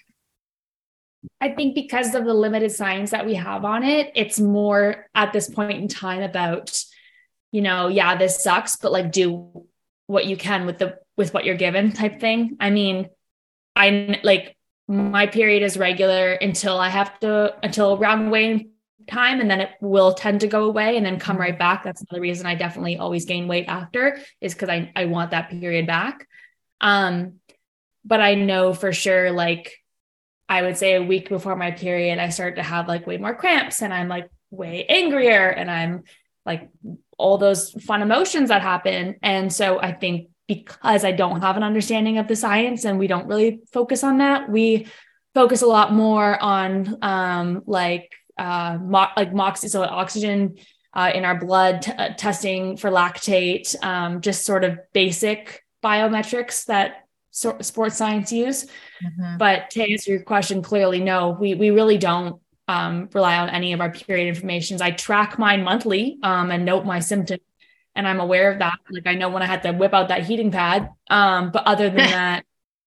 I think because of the limited science that we have on it, it's more at this point in time about, you know, yeah, this sucks, but like do what you can with the, with what you're given type thing. I mean, I'm like, my period is regular until I have to, until around weigh time, and then it will tend to go away and then come right back. That's another reason I definitely always gain weight after, is because I, I want that period back. Um, but I know for sure, like, I would say a week before my period, I start to have like way more cramps, and I'm like way angrier, and I'm like all those fun emotions that happen. And so I think because I don't have an understanding of the science and we don't really focus on that, we focus a lot more on um, like uh, mo- like moxie, so oxygen uh, in our blood, t- uh, testing for lactate, um, just sort of basic biometrics that So, sports science use. Mm-hmm. But to answer your question, clearly, no, we we really don't um, rely on any of our period informations. I track mine monthly um, and note my symptoms, and I'm aware of that. Like I know when I had to whip out that heating pad. Um, but other than that,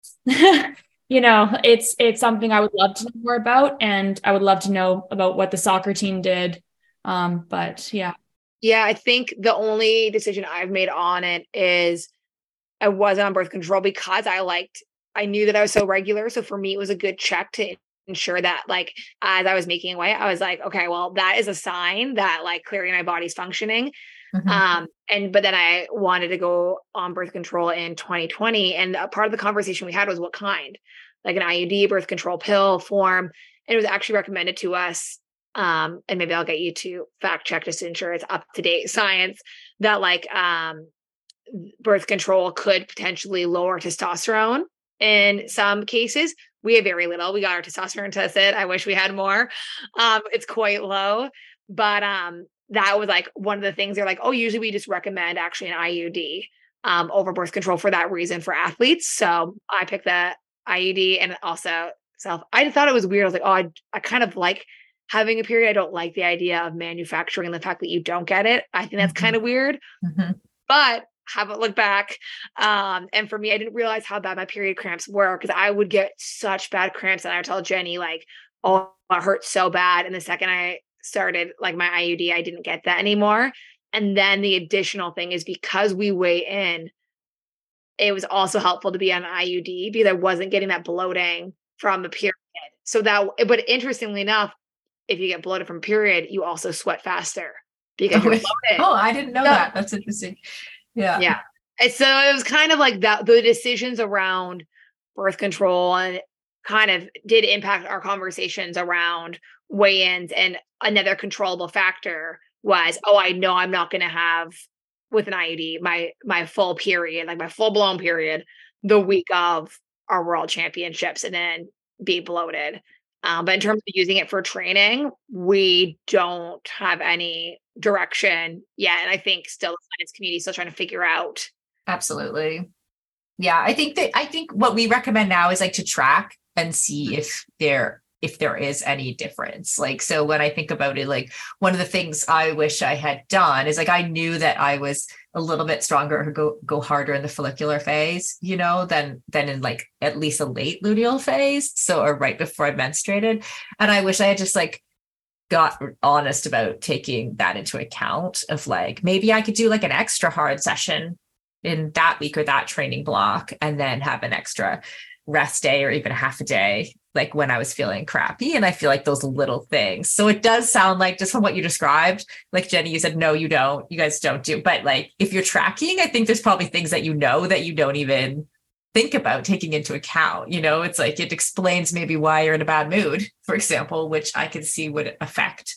you know, it's it's something I would love to know more about, and I would love to know about what the soccer team did. Um, but yeah, yeah, I think the only decision I've made on it is I wasn't on birth control because I liked, I knew that I was so regular. So for me, it was a good check to ensure that like, as I was making weight, I was like, okay, well, that is a sign that like clearly my body's functioning. Mm-hmm. Um, and, but then I wanted to go on birth control in twenty twenty. And a part of the conversation we had was what kind, like an I U D, birth control pill form. And it was actually recommended to us. Um, and maybe I'll get you to fact check just to ensure it's up to date science that like, um, birth control could potentially lower testosterone in some cases. We have very little. We got our testosterone tested. I wish we had more. Um, it's quite low, but um, that was like one of the things they're like, oh, usually we just recommend actually an I U D um, over birth control for that reason for athletes. So I picked the I U D and also self. I thought it was weird. I was like, oh, I, I kind of like having a period. I don't like the idea of manufacturing the fact that you don't get it. I think that's mm-hmm. kind of weird, mm-hmm. but haven't looked back. Um, and for me, I didn't realize how bad my period cramps were because I would get such bad cramps. And I would tell Jenny like, oh, it hurts so bad. And the second I started like my I U D, I didn't get that anymore. And then the additional thing is because we weigh in, it was also helpful to be on I U D because I wasn't getting that bloating from the period. So that, but interestingly enough, if you get bloated from period, you also sweat faster because you're bloated. Oh, I didn't know so, that. That's interesting. Yeah. Yeah. And so it was kind of like that. The decisions around birth control and kind of did impact our conversations around weigh-ins. And another controllable factor was, oh, I know I'm not going to have with an I U D, my, my full period, like my full blown period, the week of our world championships and then be bloated. Um, but in terms of using it for training, we don't have any direction yet. And I think still the science community is still trying to figure out. Absolutely. Yeah. I think that, I think what we recommend now is like to track and see mm-hmm. if there, if there is any difference. Like, so when I think about it, like one of the things I wish I had done is like, I knew that I was a little bit stronger, go, go harder in the follicular phase, you know, than, than in like at least a late luteal phase. So, or right before I menstruated. And I wish I had just like got honest about taking that into account of like, maybe I could do like an extra hard session in that week or that training block and then have an extra rest day or even a half a day, like when I was feeling crappy. And I feel like those little things. So it does sound like just from what you described, like Jenny, you said, no, you don't, you guys don't do, but like, if you're tracking, I think there's probably things that you know, that you don't even think about taking into account. You know, it's like, it explains maybe why you're in a bad mood, for example, which I can see would affect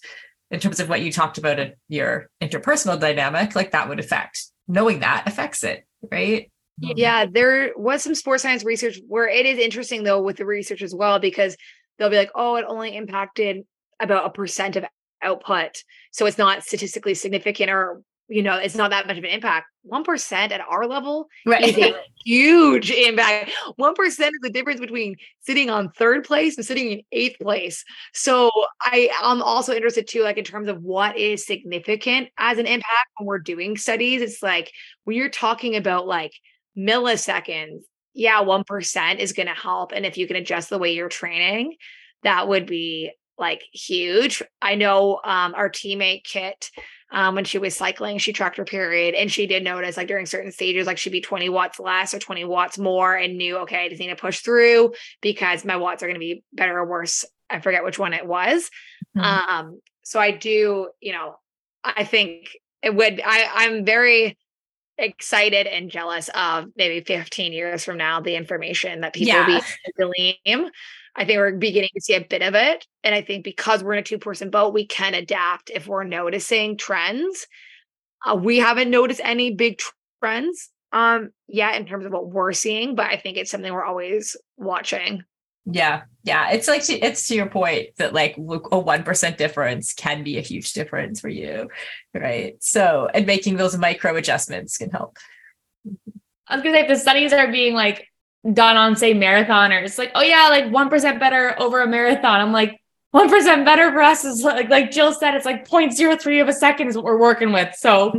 in terms of what you talked about in your interpersonal dynamic, like that would affect, knowing that affects it, right? Yeah, there was some sports science research where it is interesting though with the research as well, because they'll be like, oh, it only impacted about a percent of output. So it's not statistically significant, or, you know, it's not that much of an impact. one percent at our level Right. is a huge impact. one percent is the difference between sitting on third place and sitting in eighth place. So I am also interested too, like in terms of what is significant as an impact when we're doing studies. It's like when you're talking about like milliseconds, yeah, one percent is going to help. And if you can adjust the way you're training, that would be like huge. I know um, our teammate Kit, um, when she was cycling, she tracked her period, and she did notice like during certain stages, like she'd be twenty watts less or twenty watts more, and knew, okay, I just need to push through because my watts are going to be better or worse. I forget which one it was. Mm-hmm. Um, so I do, you know, I think it would, I, I'm very excited and jealous of maybe fifteen years from now, the information that people yeah. will be glean. I think we're beginning to see a bit of it. And I think because we're in a two-person boat, we can adapt if we're noticing trends. Uh, we haven't noticed any big trends um, yet in terms of what we're seeing, but I think it's something we're always watching. Yeah. Yeah. It's like, to, it's to your point that like a one percent difference can be a huge difference for you. Right. So, and making those micro adjustments can help. I was going to say, if the studies are being like done on, say, marathoners, like, oh yeah, like one percent better over a marathon. I'm like, one percent better for us is like, like Jill said, it's like zero point zero three of a second is what we're working with. So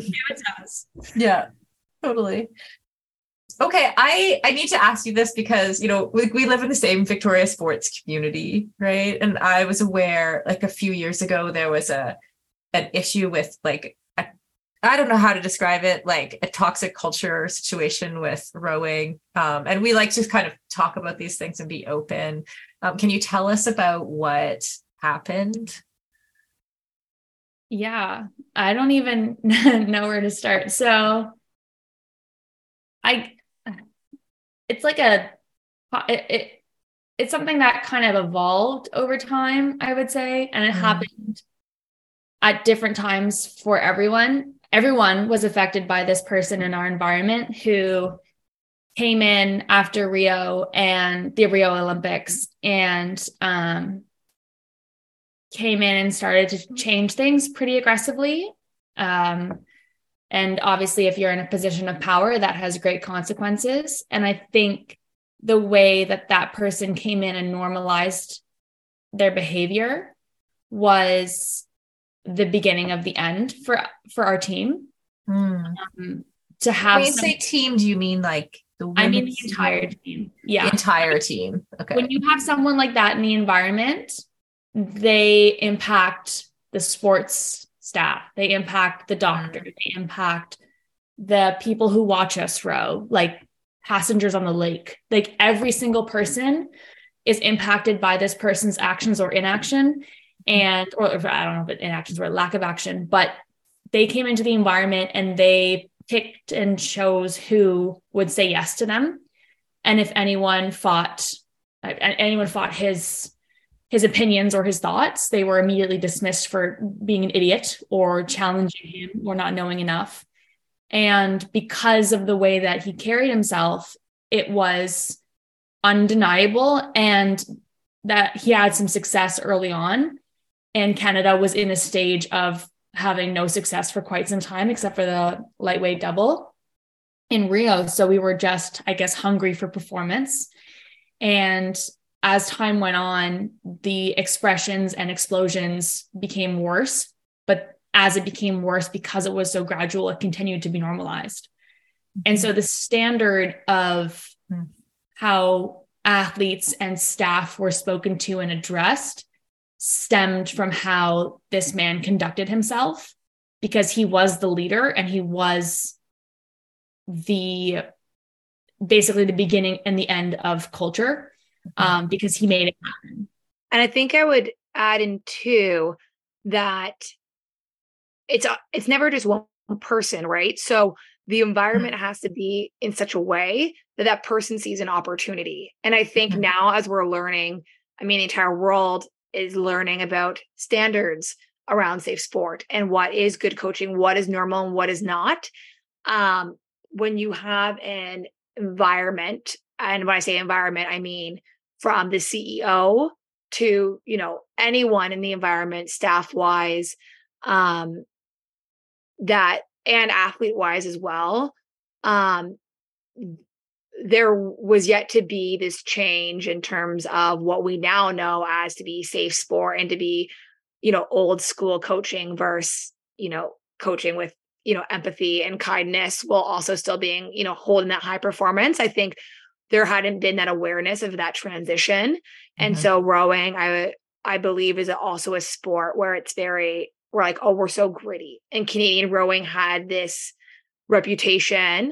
yeah, totally. Okay, I, I need to ask you this because, you know, we, we live in the same Victoria sports community, right? And I was aware like a few years ago, there was a an issue with like, a, I don't know how to describe it, like a toxic culture situation with rowing. Um, and we like to kind of talk about these things and be open. Um, can you tell us about what happened? Yeah, I don't even know where to start. So I... It's like a, it, it, it's something that kind of evolved over time, I would say. And it mm. happened at different times for everyone. Everyone was affected by this person in our environment who came in after Rio and the Rio Olympics and um, came in and started to change things pretty aggressively. Um, And obviously, if you're in a position of power, that has great consequences. And I think the way that that person came in and normalized their behavior was the beginning of the end for, for our team. Mm. Um, to have when you some, say team, do you mean like the I mean the entire team. Yeah. The entire team. Okay. When you have someone like that in the environment, they impact the sports staff, they impact the doctor, mm. they impact the people who watch us row, like passengers on the lake. Like every single person is impacted by this person's actions or inaction. And, or I don't know if inactions or lack of action, but they came into the environment and they picked and chose who would say yes to them. And if anyone fought, anyone fought his his opinions or his thoughts, they were immediately dismissed for being an idiot or challenging him or not knowing enough. And because of the way that he carried himself, it was undeniable and that he had some success early on. And Canada was in a stage of having no success for quite some time, except for the lightweight double in Rio. So we were just, I guess, hungry for performance. And as time went on, the expressions and explosions became worse, but as it became worse, because it was so gradual, it continued to be normalized. Mm-hmm. And so the standard of how athletes and staff were spoken to and addressed stemmed from how this man conducted himself, because he was the leader and he was the basically the beginning and the end of culture. Um, because he made it happen. And I think I would add in too that it's a, it's never just one person, right? So the environment mm-hmm. has to be in such a way that that person sees an opportunity. And I think mm-hmm. now as we're learning, I mean, the entire world is learning about standards around safe sport and what is good coaching, what is normal and what is not. Um, when you have an environment, and when I say environment, I mean from the C E O to, you know, anyone in the environment, staff wise, um, that and athlete wise as well. Um, there was yet to be this change in terms of what we now know as to be safe sport and to be, you know, old school coaching versus, you know, coaching with, you know, empathy and kindness while also still being, you know, holding that high performance. I think there hadn't been that awareness of that transition. Mm-hmm. And so rowing, I, I believe is also a sport where it's very, we're like, oh, we're so gritty. And Canadian rowing had this reputation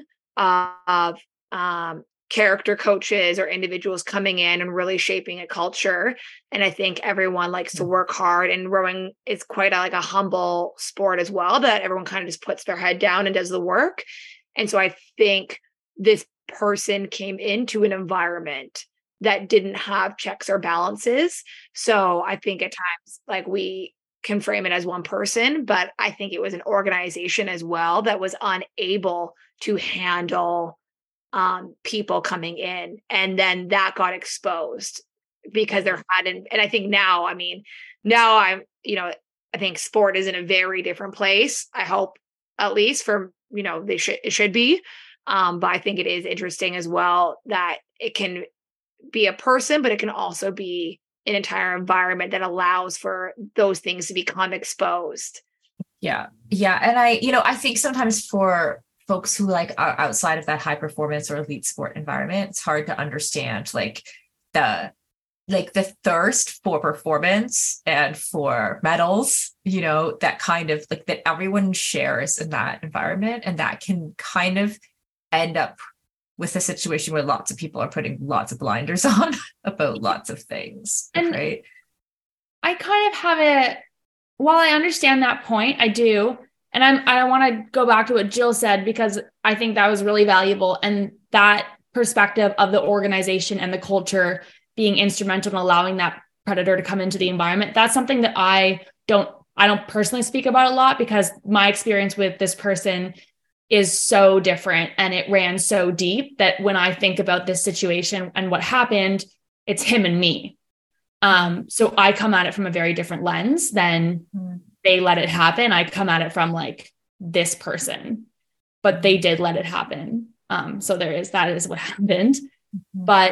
of um, character coaches or individuals coming in and really shaping a culture. And I think everyone likes to work hard, and rowing is quite a, like a humble sport as well, that everyone kind of just puts their head down and does the work. And so I think this person came into an environment that didn't have checks or balances. So I think at times, like, we can frame it as one person, but I think it was an organization as well that was unable to handle um, people coming in. And then that got exposed because there hadn't, and I think now, I mean, now I'm, you know, I think sport is in a very different place. I hope, at least for, you know, they should, it should be. Um, but I think it is interesting as well that it can be a person, but it can also be an entire environment that allows for those things to become exposed. Yeah. Yeah. And I, you know, I think sometimes for folks who like are outside of that high performance or elite sport environment, it's hard to understand like the, like the thirst for performance and for medals, you know, that kind of like that everyone shares in that environment. And that can kind of end up with a situation where lots of people are putting lots of blinders on about lots of things. And right. I kind of have it, while I understand that point, I do. And I'm, I want to go back to what Jill said, because I think that was really valuable. And that perspective of the organization and the culture being instrumental in allowing that predator to come into the environment. That's something that I don't, I don't personally speak about a lot, because my experience with this person is so different and it ran so deep that when I think about this situation and what happened, it's him and me. Um, so I come at it from a very different lens than mm. they let it happen. I come at it from like this person, but they did let it happen. Um, so there is, that is what happened. Mm-hmm. But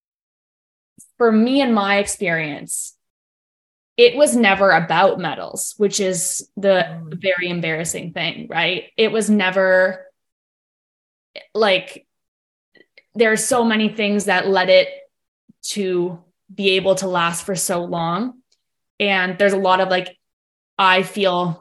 for me and my experience, it was never about medals, which is the very embarrassing thing, right? It was never like, there's so many things that led it to be able to last for so long. And there's a lot of like, I feel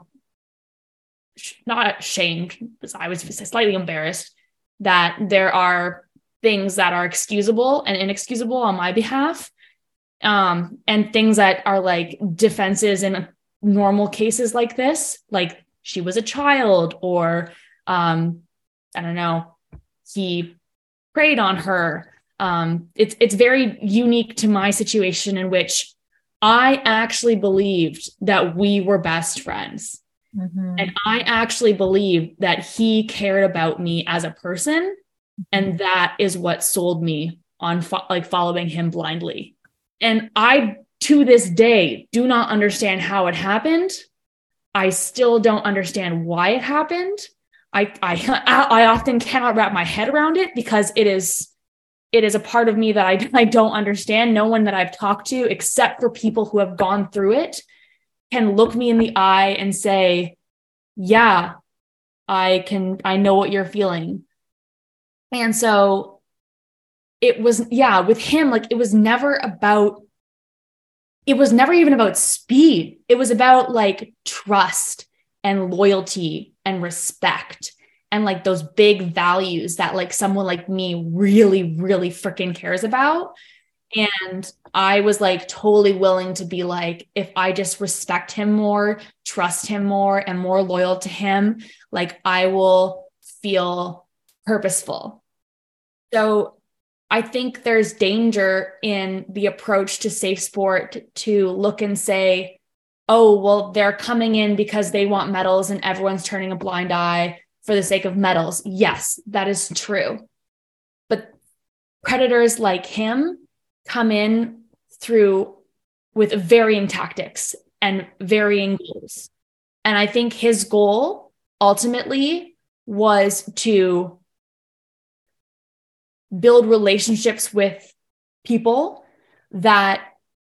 not ashamed, because I was slightly embarrassed that there are things that are excusable and inexcusable on my behalf. Um, and things that are like defenses in normal cases like this, like she was a child, or, um, I don't know, he preyed on her. Um, it's, it's very unique to my situation, in which I actually believed that we were best friends. Mm-hmm. And I actually believed that he cared about me as a person. And that is what sold me on fo- like following him blindly. And I, to this day, do not understand how it happened. I still don't understand why it happened. I, I, I often cannot wrap my head around it, because it is, it is a part of me that I, I don't understand. No one that I've talked to, except for people who have gone through it, can look me in the eye and say, yeah, I can, I know what you're feeling. And so it was, yeah, with him, like, it was never about, it was never even about speed. It was about like trust and loyalty and respect, and like those big values that like someone like me really, really freaking cares about. And I was like totally willing to be like, if I just respect him more, trust him more, and more loyal to him, like I will feel purposeful. So I think there's danger in the approach to safe sport to look and say, oh, well, they're coming in because they want medals and everyone's turning a blind eye for the sake of medals. Yes, that is true. But predators like him come in through with varying tactics and varying goals. And I think his goal ultimately was to build relationships with people that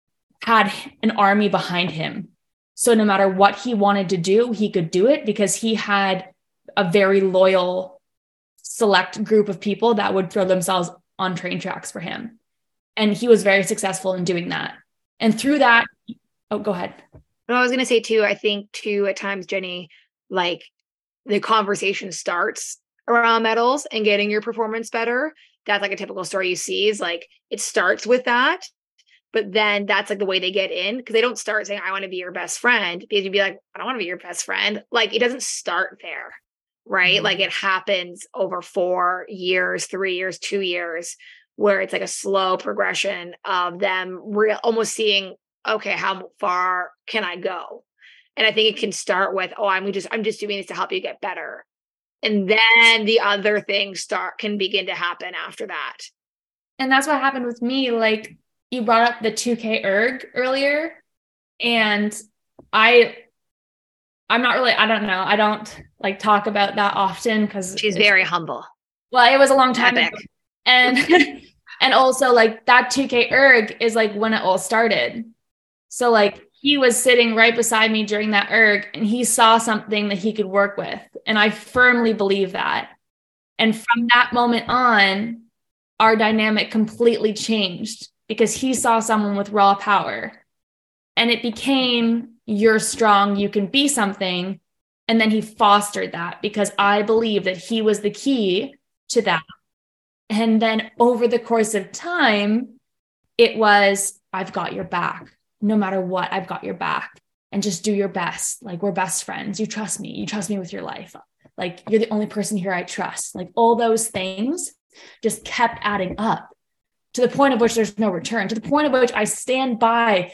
had an army behind him. So no matter what he wanted to do, he could do it because he had a very loyal, select group of people that would throw themselves on train tracks for him. And he was very successful in doing that. And through that, oh, go ahead. No, I was going to say too, I think too, at times, Jenny, like the conversation starts around medals and getting your performance better. That's like a typical story you see is like, it starts with that, but then that's like the way they get in because they don't start saying, I want to be your best friend because you'd be like, I don't want to be your best friend. Like it doesn't start there, right? Mm-hmm. Like it happens over four years, three years, two years, where it's like a slow progression of them real almost seeing, okay, how far can I go? And I think it can start with, oh, I'm just, I'm just doing this to help you get better. And then the other things start can begin to happen after that. And that's what happened with me. Like you brought up the two K erg earlier. And I, I'm not really, I don't know. I don't like talk about that often because she's very humble. Well, it was a long time Epic. ago. And, and also like that two K erg is like when it all started. So like he was sitting right beside me during that erg and he saw something that he could work with. And I firmly believe that. And from that moment on, our dynamic completely changed because he saw someone with raw power and it became, you're strong, you can be something. And then he fostered that because I believe that he was the key to that. And then over the course of time, it was, I've got your back. No matter what, I've got your back and just do your best. Like we're best friends. You trust me. You trust me with your life. Like you're the only person here I trust. Like all those things just kept adding up to the point of which there's no return, to the point of which I stand by.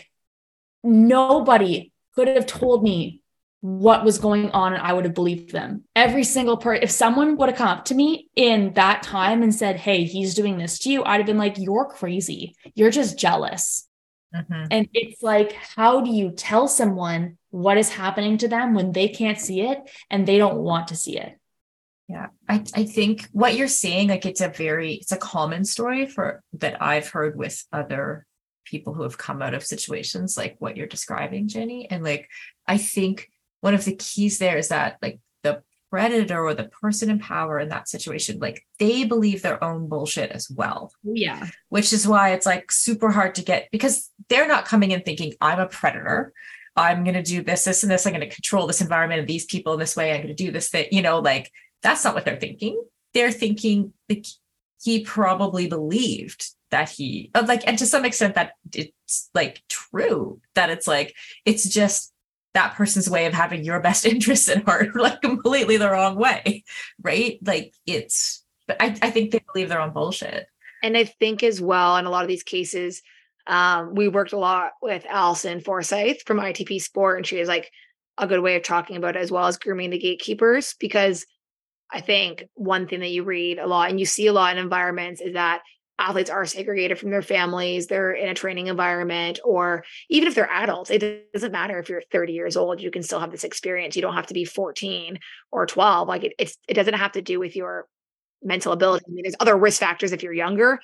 Nobody could have told me what was going on and I would have believed them. Every single person, if someone would have come up to me in that time and said, hey, he's doing this to you, I'd have been like, you're crazy. You're just jealous. Mm-hmm. And it's like, how do you tell someone what is happening to them when they can't see it and they don't want to see it? Yeah, I, I think what you're saying, like it's a very, it's a common story for that I've heard with other people who have come out of situations like what you're describing, Jenny. And like, I think one of the keys there is that like the predator or the person in power in that situation, like they believe their own bullshit as well. Yeah. Which is why it's like super hard to get, because they're not coming in thinking I'm a predator. I'm going to do this, this, and this. I'm going to control this environment and these people in this way. I'm going to do this thing, you know, like that's not what they're thinking. They're thinking like he probably believed that he like, and to some extent that it's like true that it's like, it's just that person's way of having your best interests at heart, like completely the wrong way. Right. Like it's, but I, I think they believe their own bullshit. And I think as well, in a lot of these cases, um, we worked a lot with Allison Forsyth from I T P Sport, and she is like a good way of talking about it as well as grooming the gatekeepers, because I think one thing that you read a lot and you see a lot in environments is that athletes are segregated from their families. They're in a training environment, or even if they're adults, it doesn't matter if you're thirty years old, you can still have this experience. You don't have to be fourteen or twelve. Like it, it's, it doesn't have to do with your mental ability. I mean, there's other risk factors if you're younger,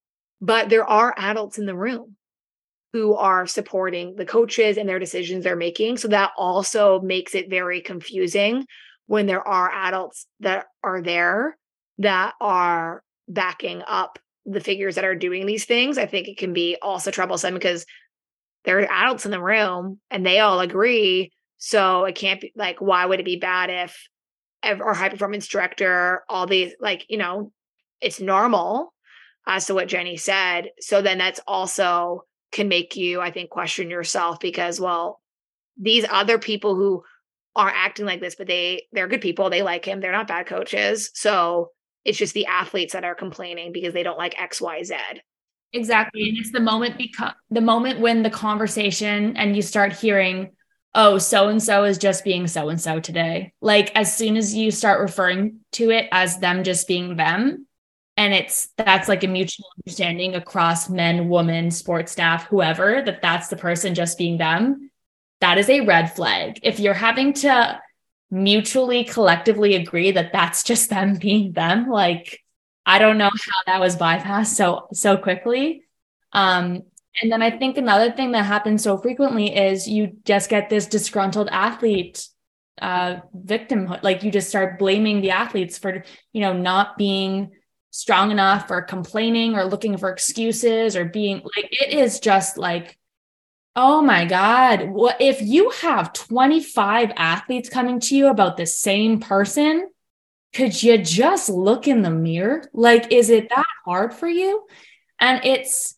but there are adults in the room who are supporting the coaches and their decisions they're making. So that also makes it very confusing when there are adults that are there that are backing up the figures that are doing these things. I think it can be also troublesome because there are adults in the room and they all agree. So it can't be like, why would it be bad if our high performance director, all these, like, you know, it's normal as to what Jenny said. So then that's also can make you, I think, question yourself because, well, these other people who are acting like this, but they, they're good people. They like him. They're not bad coaches. So it's just the athletes that are complaining because they don't like X, Y, Z. Exactly. And it's the moment, beca- the moment when the conversation and you start hearing, oh, so-and-so is just being so-and-so today. Like as soon as you start referring to it as them just being them, and it's, that's like a mutual understanding across men, women, sports staff, whoever, that that's the person just being them, that is a red flag. If you're having to mutually, collectively agree that that's just them being them, like, I don't know how that was bypassed so, so quickly. Um, And then I think another thing that happens so frequently is you just get this disgruntled athlete uh, victimhood. Like you just start blaming the athletes for, you know, not being strong enough or complaining or looking for excuses or being like, it is just like, oh my God, what if you have twenty-five athletes coming to you about the same person? Could you just look in the mirror? Like, is it that hard for you? And it's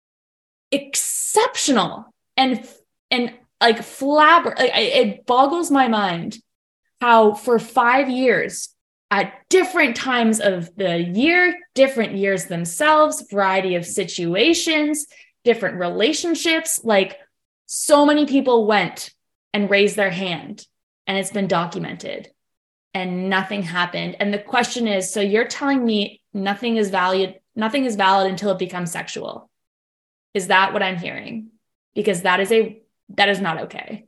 exceptional and and like flabber like, it boggles my mind how for five years at different times of the year, different years themselves, variety of situations, different relationships, like so many people went and raised their hand and it's been documented and nothing happened. And the question is, so you're telling me nothing is valued, nothing is valid until it becomes sexual. Is that what I'm hearing? Because that is a, that is not okay.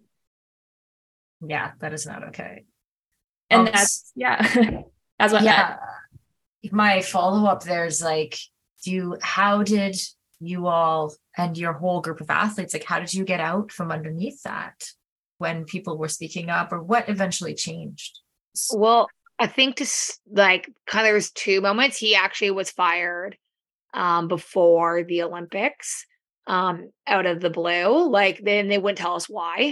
Yeah, that is not okay. And Um, that's, yeah, that's what, yeah. My follow-up there is like, do you, how did you all and your whole group of athletes, like, how did you get out from underneath that when people were speaking up, or what eventually changed? Well, I think to s- like kind of there was two moments. He actually was fired um, before the Olympics um, out of the blue. Like then they wouldn't tell us why.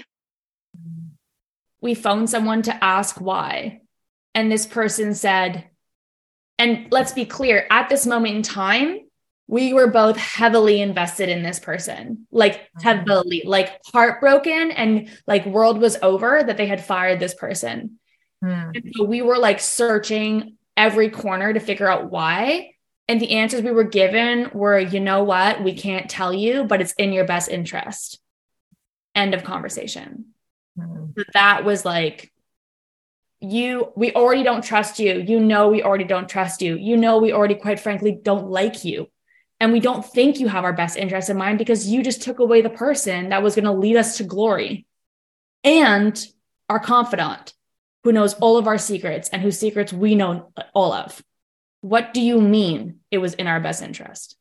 we phoned someone to ask why. And this person said, and let's be clear, at this moment in time, we were both heavily invested in this person, like heavily, like heartbroken and like world was over that they had fired this person. Hmm. And so we were like searching every corner to figure out why. And the answers we were given were, you know what, we can't tell you, but it's in your best interest. End of conversation. Hmm. So that was like, you, we already don't trust you. You know, we already don't trust you. You know, we already, quite frankly, don't like you. And we don't think you have our best interest in mind because you just took away the person that was going to lead us to glory and our confidant who knows all of our secrets and whose secrets we know all of. What do you mean it was in our best interest?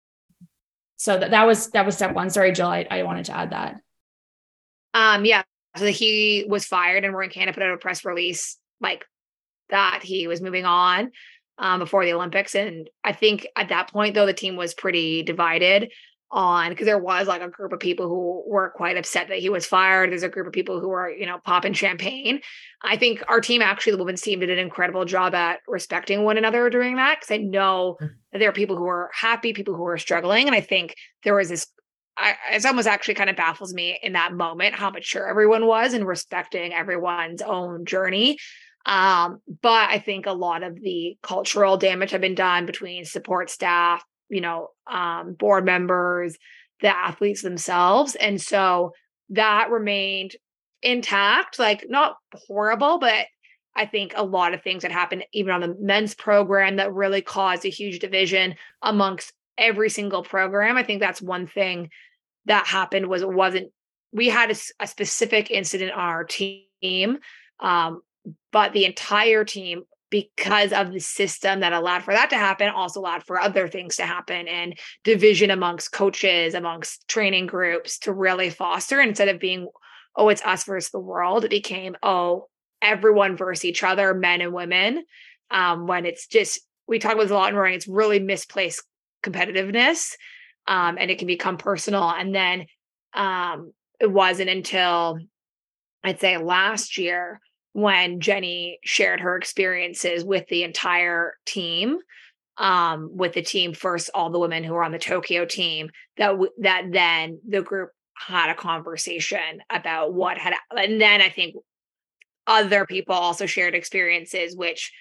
So that, that was, that was step one. Sorry, Jill, I, I wanted to add that. Um, yeah. So he was fired and Roy Canada put out a press release like that he was moving on um, before the Olympics. And I think at that point, though, the team was pretty divided on because there was like a group of people who were quite upset that he was fired. There's a group of people who were, you know, popping champagne. I think our team, actually, the women's team, did an incredible job at respecting one another during that because I know that there are people who were happy, people who were struggling. And I think there was this I, it almost actually kind of baffles me in that moment how mature everyone was and respecting everyone's own journey. Um, but I think a lot of the cultural damage had been done between support staff, you know, um, board members, the athletes themselves. And so that remained intact, like not horrible, but I think a lot of things that happened even on the men's program that really caused a huge division amongst every single program. I think that's one thing that happened was it wasn't, we had a, a specific incident on our team, um, but the entire team, because of the system that allowed for that to happen, also allowed for other things to happen and division amongst coaches, amongst training groups to really foster. Instead of being, oh, it's us versus the world, it became, oh, everyone versus each other, men and women. Um, when it's just, we talk about this a lot in rowing, it's really misplaced competitiveness. Um, and it can become personal. And then um, it wasn't until I'd say last year when Jenny shared her experiences with the entire team, um, with the team first, all the women who were on the Tokyo team, that w- that then the group had a conversation about what had, and then I think other people also shared experiences which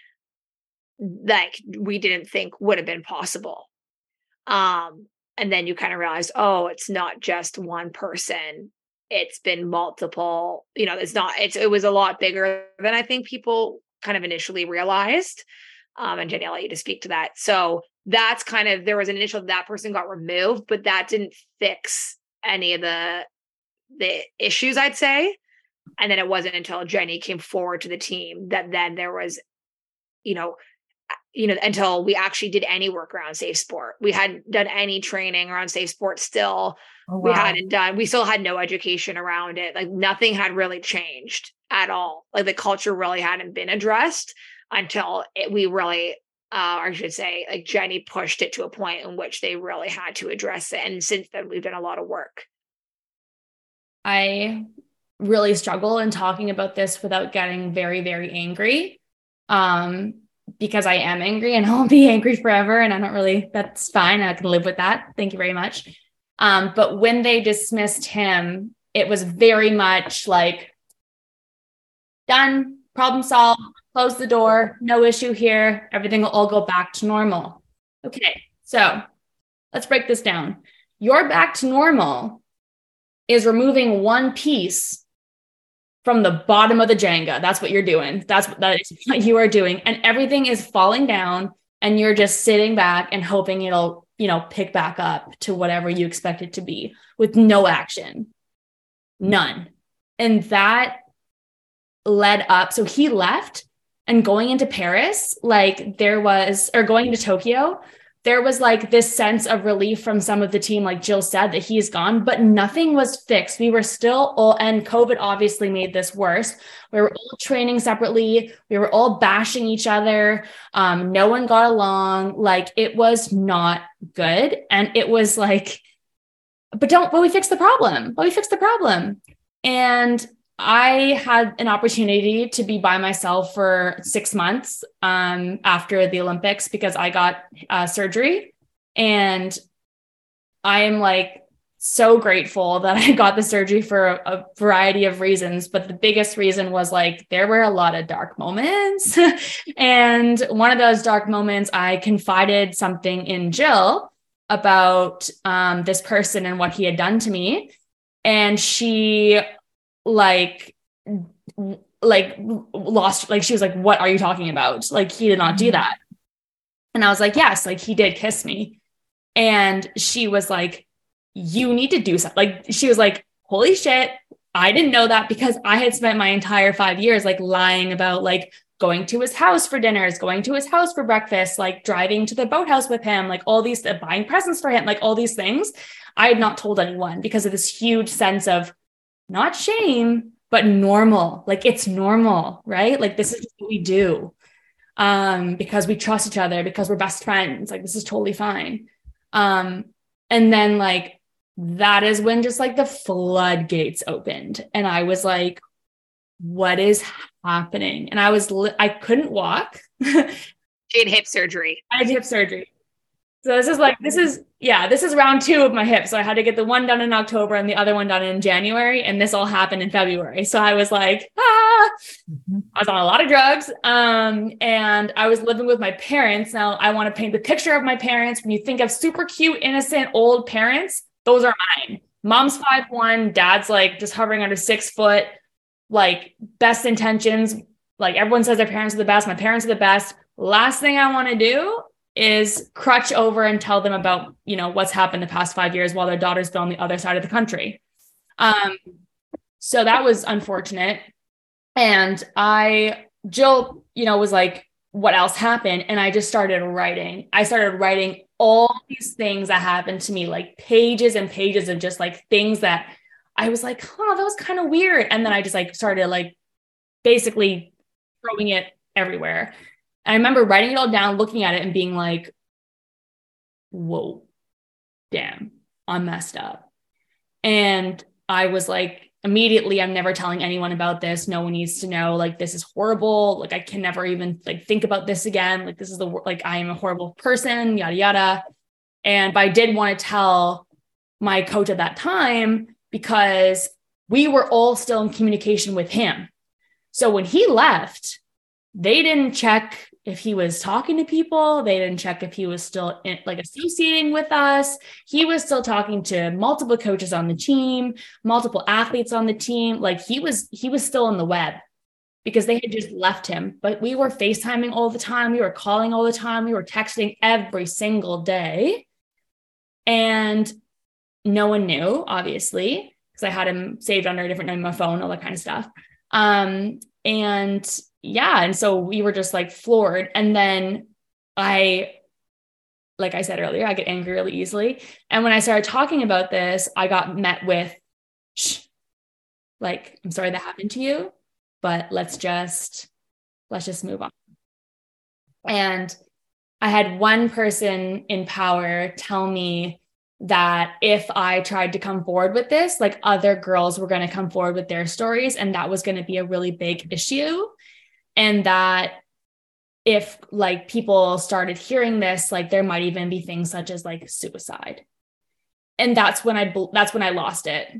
like we didn't think would have been possible. Um, And then you kind of realize, oh, it's not just one person it's been multiple, you know, it's not, it's, it was a lot bigger than I think people kind of initially realized. Um, and Jenny, I'll let you to speak to that. So that's kind of, there was an initial, that person got removed, but that didn't fix any of the, the issues, I'd say. And then it wasn't until Jenny came forward to the team that then there was, you know, you know, until we actually did any work around safe sport. We hadn't done any training around safe sport still. Oh, wow. We hadn't done, we still had no education around it. Like nothing had really changed at all. Like the culture really hadn't been addressed until it, we really, uh, I should say, like Jenny pushed it to a point in which they really had to address it. And since then we've done a lot of work. I really struggle in talking about this without getting very, very angry. Um, because I am angry and I'll be angry forever. And I don't really, that's fine. I can live with that. Thank you very much. Um, but when they dismissed him, it was very much like, done, problem solved, close the door, no issue here. Everything will all go back to normal. Okay. So let's break this down. Your back to normal is removing one piece from the bottom of the Jenga. That's what you're doing. That's what, that is what you are doing. And everything is falling down and you're just sitting back and hoping it'll, you know, pick back up to whatever you expect it to be with no action, none. And that led up. So he left, and going into Paris, like there was, or going into Tokyo, there was like this sense of relief from some of the team, like Jill said, that he's gone, but nothing was fixed. We were still all, and COVID obviously made this worse. We were all training separately. We were all bashing each other. Um, no one got along. Like it was not good. And it was like, but don't, but we fixed the problem. But we fixed the problem. And I had an opportunity to be by myself for six months um, after the Olympics because I got uh, surgery, and I am like so grateful that I got the surgery for a, a variety of reasons. But the biggest reason was like, there were a lot of dark moments. And one of those dark moments, I confided something in Jill about um, this person and what he had done to me. And she like, like lost, like, she was like, what are you talking about? Like, he did not do that. And I was like, yes, like he did kiss me. And she was like, you need to do something. Like, she was like, holy shit, I didn't know that, because I had spent my entire five years like lying about like going to his house for dinners, going to his house for breakfast, like driving to the boathouse with him, like all these, uh, buying presents for him, like all these things. I had not told anyone because of this huge sense of not shame, but normal. Like it's normal, right? Like this is what we do um, because we trust each other, because we're best friends. Like this is totally fine. Um, and then like, that is when just like the floodgates opened. And I was like, what is happening? And I was, li- I couldn't walk. She had hip surgery. I had hip surgery. So this is like, this is, yeah, this is round two of my hip. So I had to get the one done in October and the other one done in January. And this all happened in February. So I was like, ah, mm-hmm. I was on a lot of drugs. Um, and I was living with my parents. Now I want to paint the picture of my parents. When you think of super cute, innocent, old parents, those are mine. Mom's five one, dad's like just hovering under six foot, like best intentions. Like everyone says their parents are the best. My parents are the best. Last thing I want to do is crutch over and tell them about, you know, what's happened the past five years while their daughter's been on the other side of the country. Um, so that was unfortunate. And I, Jill, you know, was like, what else happened? And I just started writing. I started writing all these things that happened to me, like pages and pages of just like things that I was like, oh, that was kind of weird. And then I just like started like basically throwing it everywhere. I remember writing it all down, looking at it and being like, whoa, damn, I'm messed up. And I was like, immediately, I'm never telling anyone about this. No one needs to know. Like, this is horrible. Like, I can never even like think about this again. Like, this is the, like, I am a horrible person, yada, yada. And but I did want to tell my coach at that time because we were all still in communication with him. So when he left, they didn't check if he was talking to people. They didn't check if he was still in, like associating with us. He was still talking to multiple coaches on the team, multiple athletes on the team. Like he was, he was still on the web because they had just left him. But we were FaceTiming all the time. We were calling all the time. We were texting every single day. And no one knew, obviously, because I had him saved under a different name on my phone, all that kind of stuff. Um, and yeah, and so we were just like floored. And then I, like I said earlier, I get angry really easily. And when I started talking about this, I got met with, shh, like, I'm sorry that happened to you, but let's just, let's just move on. And I had one person in power tell me that if I tried to come forward with this, like other girls were going to come forward with their stories, and that was going to be a really big issue. And that if like people started hearing this, like there might even be things such as like suicide. And that's when I, that's when I lost it.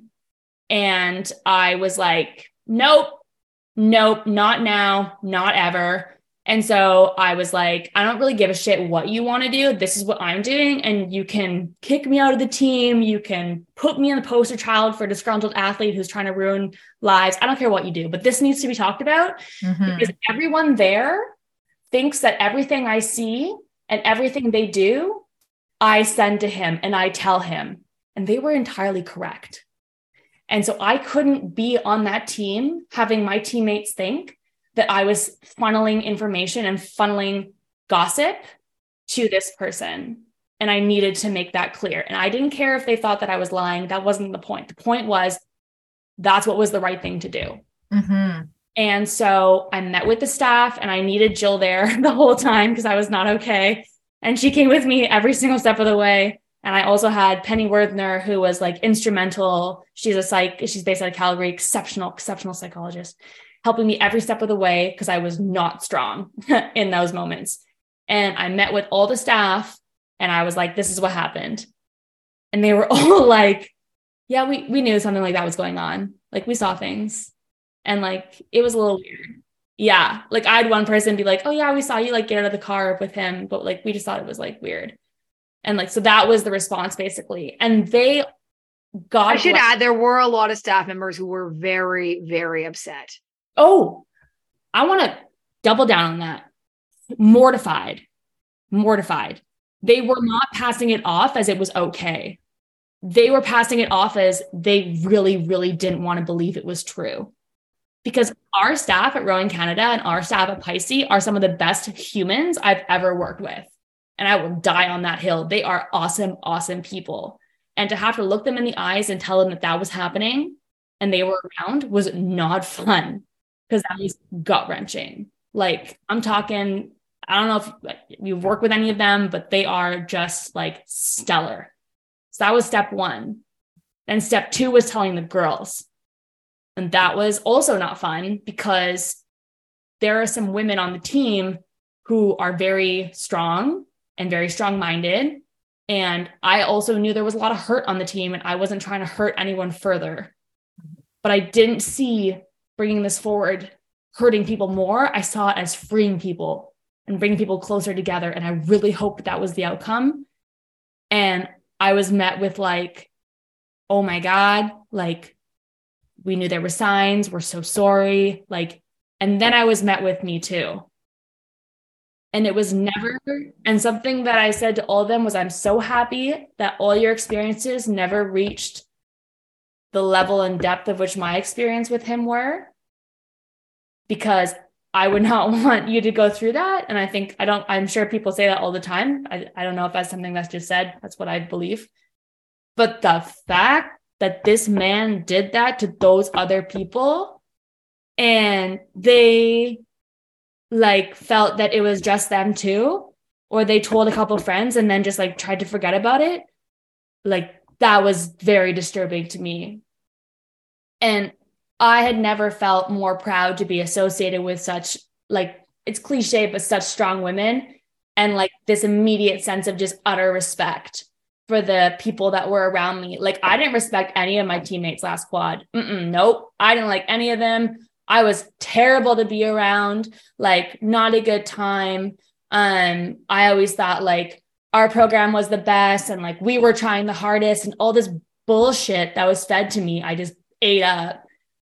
And I was like, nope, nope, not now, not ever. And so I was like, I don't really give a shit what you want to do. This is what I'm doing. And you can kick me out of the team. You can put me in the poster child for a disgruntled athlete who's trying to ruin lives. I don't care what you do, but this needs to be talked about mm-hmm. because everyone there thinks that everything I see and everything they do, I send to him and I tell him, and they were entirely correct. And so I couldn't be on that team having my teammates think that I was funneling information and funneling gossip to this person. And I needed to make that clear. And I didn't care if they thought that I was lying. That wasn't the point. The point was that's what was the right thing to do. Mm-hmm. And so I met with the staff, and I needed Jill there the whole time because I was not okay. And she came with me every single step of the way. And I also had Penny Werthner, who was like instrumental. She's a psych, she's based out of Calgary, exceptional, exceptional psychologist, helping me every step of the way because I was not strong in those moments. And I met with all the staff and I was like, this is what happened. And they were all like, yeah, we, we knew something like that was going on. Like we saw things. And like, it was a little weird. Yeah. Like I had one person be like, oh yeah, we saw you like get out of the car with him. But like, we just thought it was like weird. And like, so that was the response basically. And they got, I should blessed. add, there were a lot of staff members who were very, very upset. Oh, I want to double down on that. Mortified, mortified. They were not passing it off as it was okay. They were passing it off as they really, really didn't want to believe it was true. Because our staff at Rowing Canada and our staff at Pisces are some of the best humans I've ever worked with. And I will die on that hill. They are awesome, awesome people. And to have to look them in the eyes and tell them that that was happening and they were around was not fun. Because that was gut-wrenching. Like, I'm talking, I don't know if like, you've worked with any of them, but they are just like stellar. So that was step one. Then step two was telling the girls. And that was also not fun because there are some women on the team who are very strong and very strong-minded. And I also knew there was a lot of hurt on the team and I wasn't trying to hurt anyone further. But I didn't see bringing this forward, hurting people more. I saw it as freeing people and bringing people closer together. And I really hoped that was the outcome. And I was met with like, oh my God, like we knew there were signs. We're so sorry. Like, and then I was met with me too. And it was never, and something that I said to all of them was, I'm so happy that all your experiences never reached the level and depth of which my experience with him were, because I would not want you to go through that. And I think, I don't, I'm sure people say that all the time. I, I don't know if that's something that's just said. That's what I believe. But the fact that this man did that to those other people and they like felt that it was just them too, or they told a couple of friends and then just like tried to forget about it. Like that was very disturbing to me. And I had never felt more proud to be associated with such, like, it's cliche, but such strong women. And like this immediate sense of just utter respect for the people that were around me. Like I didn't respect any of my teammates last quad. Mm-mm, nope. I didn't like any of them. I was terrible to be around, like not a good time. Um, I always thought like our program was the best and like we were trying the hardest, and all this bullshit that was fed to me, I just ate up.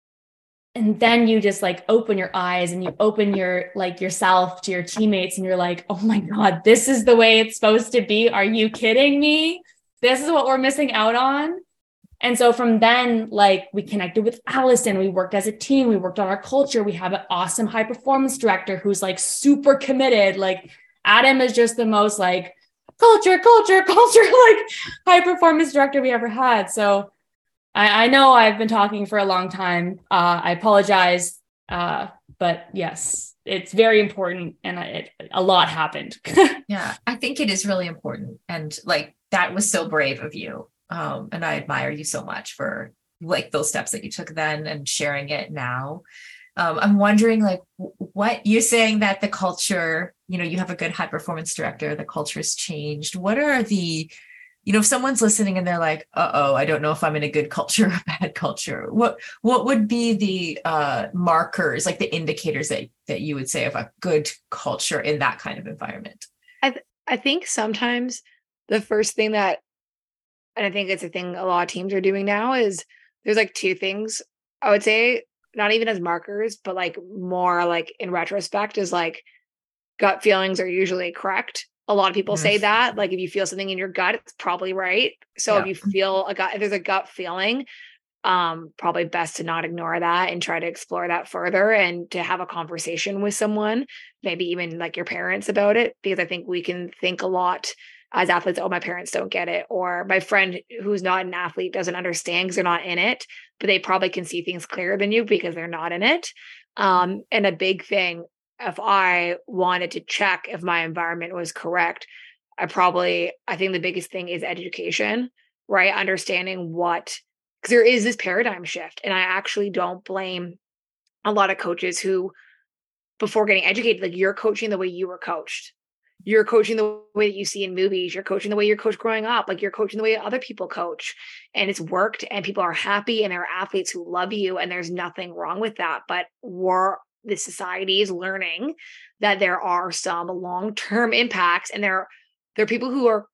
And then you just like open your eyes and you open your like yourself to your teammates and you're like, oh my God, this is the way it's supposed to be. Are you kidding me? This is what we're missing out on. And so from then, like we connected with Allison, we worked as a team, we worked on our culture. We have an awesome high performance director who's like super committed. Like Adam is just the most like culture, culture, culture, like high performance director we ever had. So I, I know I've been talking for a long time. Uh, I apologize. Uh, but yes, it's very important. And it, a lot happened. Yeah, I think it is really important. And like, that was so brave of you. Um, and I admire you so much for like those steps that you took then and sharing it now. Um, I'm wondering like what you're saying that the culture, you know, you have a good high performance director, the culture has changed. What are the, you know, if someone's listening and they're like, uh-oh, I don't know if I'm in a good culture or bad culture, what what would be the uh, markers, like the indicators that, that you would say of a good culture in that kind of environment? I th- I think sometimes the first thing that, and I think it's a thing a lot of teams are doing now, is there's like two things I would say, not even as markers, but like more like in retrospect, is like gut feelings are usually correct. A lot of people say that, like if you feel something in your gut, it's probably right. So Yeah. if you feel a gut, if there's a gut feeling, um, probably best to not ignore that and try to explore that further and to have a conversation with someone, maybe even like your parents about it, because I think we can think a lot as athletes, oh, my parents don't get it, or my friend who's not an athlete doesn't understand because they're not in it, but they probably can see things clearer than you because they're not in it. Um, and a big thing, if I wanted to check if my environment was correct, I probably, I think the biggest thing is education, right? Understanding what, because there is this paradigm shift. And I actually don't blame a lot of coaches who, before getting educated, like you're coaching the way you were coached. You're coaching the way that you see in movies. You're coaching the way you're coached growing up. Like you're coaching the way other people coach, and it's worked and people are happy and there are athletes who love you, and there's nothing wrong with that. But we're, the society is learning that there are some long-term impacts, and there, there are people who are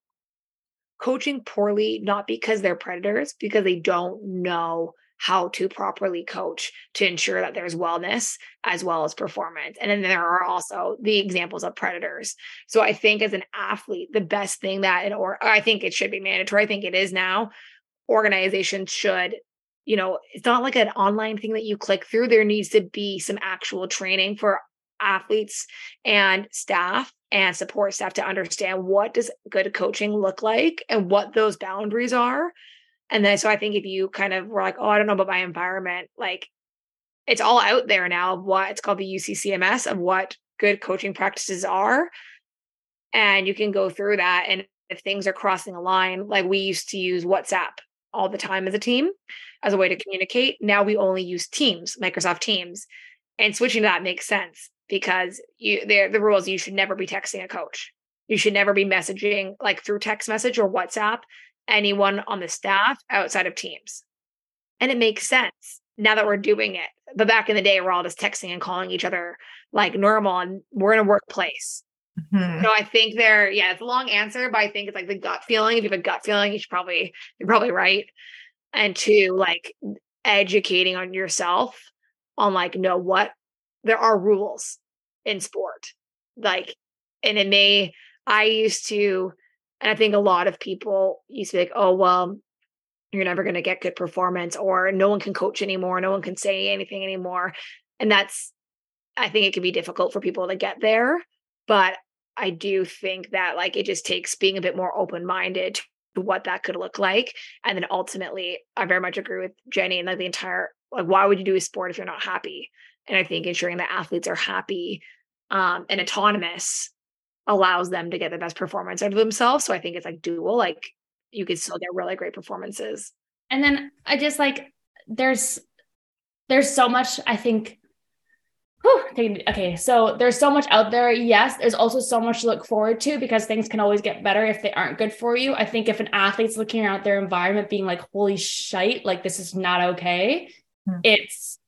coaching poorly, not because they're predators, because they don't know how to properly coach to ensure that there's wellness as well as performance. And then there are also the examples of predators. So I think as an athlete, the best thing that, in, or I think it should be mandatory, I think it is now, organizations should, you know, it's not like an online thing that you click through. There needs to be some actual training for athletes and staff and support staff to understand what does good coaching look like and what those boundaries are. And then, so I think if you kind of were like, oh, I don't know about my environment, like it's all out there now of what it's called the U C C M S of what good coaching practices are. And you can go through that. And if things are crossing a line, like we used to use WhatsApp all the time as a team, as a way to communicate. Now we only use Teams, Microsoft Teams, and switching to that makes sense because you, the, the rules, you should never be texting a coach. You should never be messaging like through text message or WhatsApp anyone on the staff outside of Teams. And it makes sense now that we're doing it. But back in the day, we're all just texting and calling each other like normal, and we're in a workplace. Mm-hmm. So I think there, yeah, it's a long answer, but I think it's like the gut feeling. If you have a gut feeling, you should probably, you're probably right. And two, like educating on yourself on like, know what, there are rules in sport. Like, and it may, I used to, and I think a lot of people used to be like, oh, well, you're never going to get good performance, or no one can coach anymore. No one can say anything anymore. And that's, I think it can be difficult for people to get there. But I do think that like, it just takes being a bit more open-minded to what that could look like. And then ultimately, I very much agree with Jenny and like the entire, like, why would you do a sport if you're not happy? And I think ensuring that athletes are happy um, and autonomous allows them to get the best performance out of themselves. So I think it's like dual, like you can still get really great performances. And then I just like, there's, there's so much, I think, whew, okay. So there's so much out there. Yes. There's also so much to look forward to because things can always get better if they aren't good for you. I think if an athlete's looking around their environment being like, holy shite, like this is not okay. Mm-hmm. It's,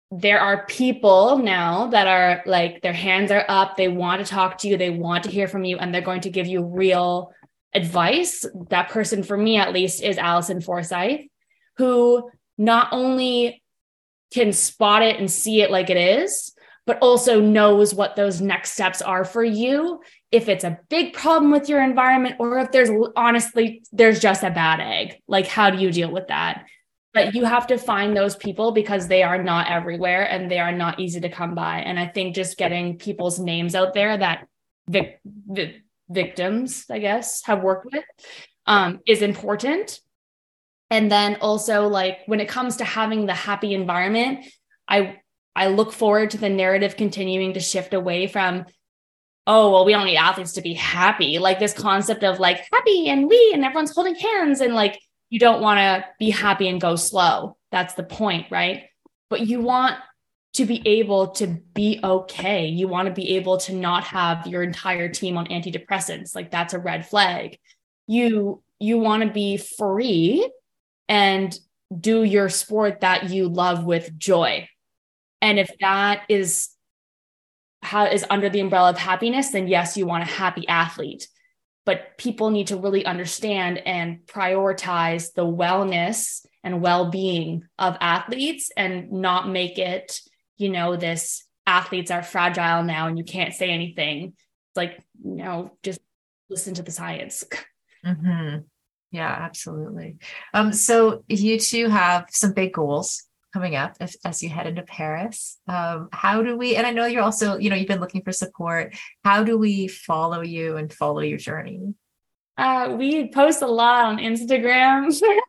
there are people now that are like, their hands are up. They want to talk to you. They want to hear from you, and they're going to give you real advice. That person, for me at least, is Allison Forsyth, who not only can spot it and see it like it is, but also knows what those next steps are for you. If it's a big problem with your environment, or if there's honestly, there's just a bad egg, like how do you deal with that? But you have to find those people, because they are not everywhere and they are not easy to come by. And I think just getting people's names out there that vic- vic- victims, I guess, have worked with um, is important. And then also, like, when it comes to having the happy environment, I I look forward to the narrative continuing to shift away from, oh, well, we don't need athletes to be happy. Like this concept of like happy and we and everyone's holding hands, and like, you don't want to be happy and go slow. That's the point, right? But you want to be able to be okay. You want to be able to not have your entire team on antidepressants. Like that's a red flag. You, you want to be free and do your sport that you love with joy. And if that is how is under the umbrella of happiness, then yes, you want a happy athlete. But people need to really understand and prioritize the wellness and well-being of athletes, and not make it, you know, this athletes are fragile now and you can't say anything. It's like, you know, just listen to the science. Mm-hmm. Yeah, absolutely. Um, so you two have some big goals coming up as, as you head into Paris. Um, how do we, and I know you're also, you know, you've been looking for support. How do we follow you and follow your journey? Uh, we post a lot on Instagram.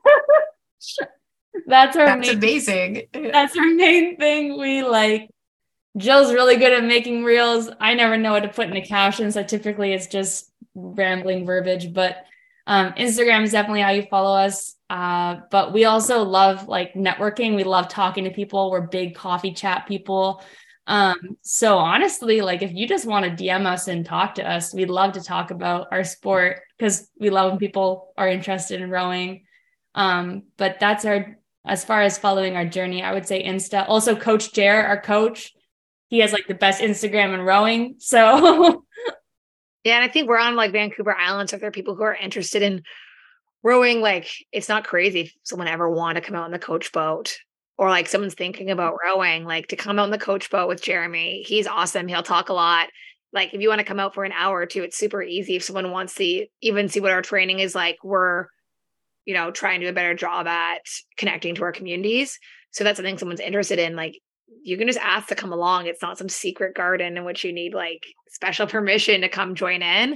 That's our That's main, amazing. That's our main thing. We like, Jill's really good at making reels. I never know what to put in the captions. So typically it's just rambling verbiage, but um, Instagram is definitely how you follow us. Uh, but we also love like networking. We love talking to people. We're big coffee chat people. Um, so honestly, like if you just want to D M us and talk to us, we'd love to talk about our sport, because we love when people are interested in rowing. Um, but that's our, as far as following our journey, I would say Insta. Also Coach Jer, our coach, he has like the best Instagram in rowing. So yeah. And I think we're on like Vancouver Island. So if there are people who are interested in rowing, like it's not crazy if someone ever want to come out on the coach boat, or like someone's thinking about rowing, like to come out on the coach boat with Jeremy. He's awesome. He'll talk a lot. Like if you want to come out for an hour or two, it's super easy. If someone wants to even see what our training is like, we're, you know, trying to do a better job at connecting to our communities. So that's something someone's interested in. Like you can just ask to come along. It's not some secret garden in which you need like special permission to come join in.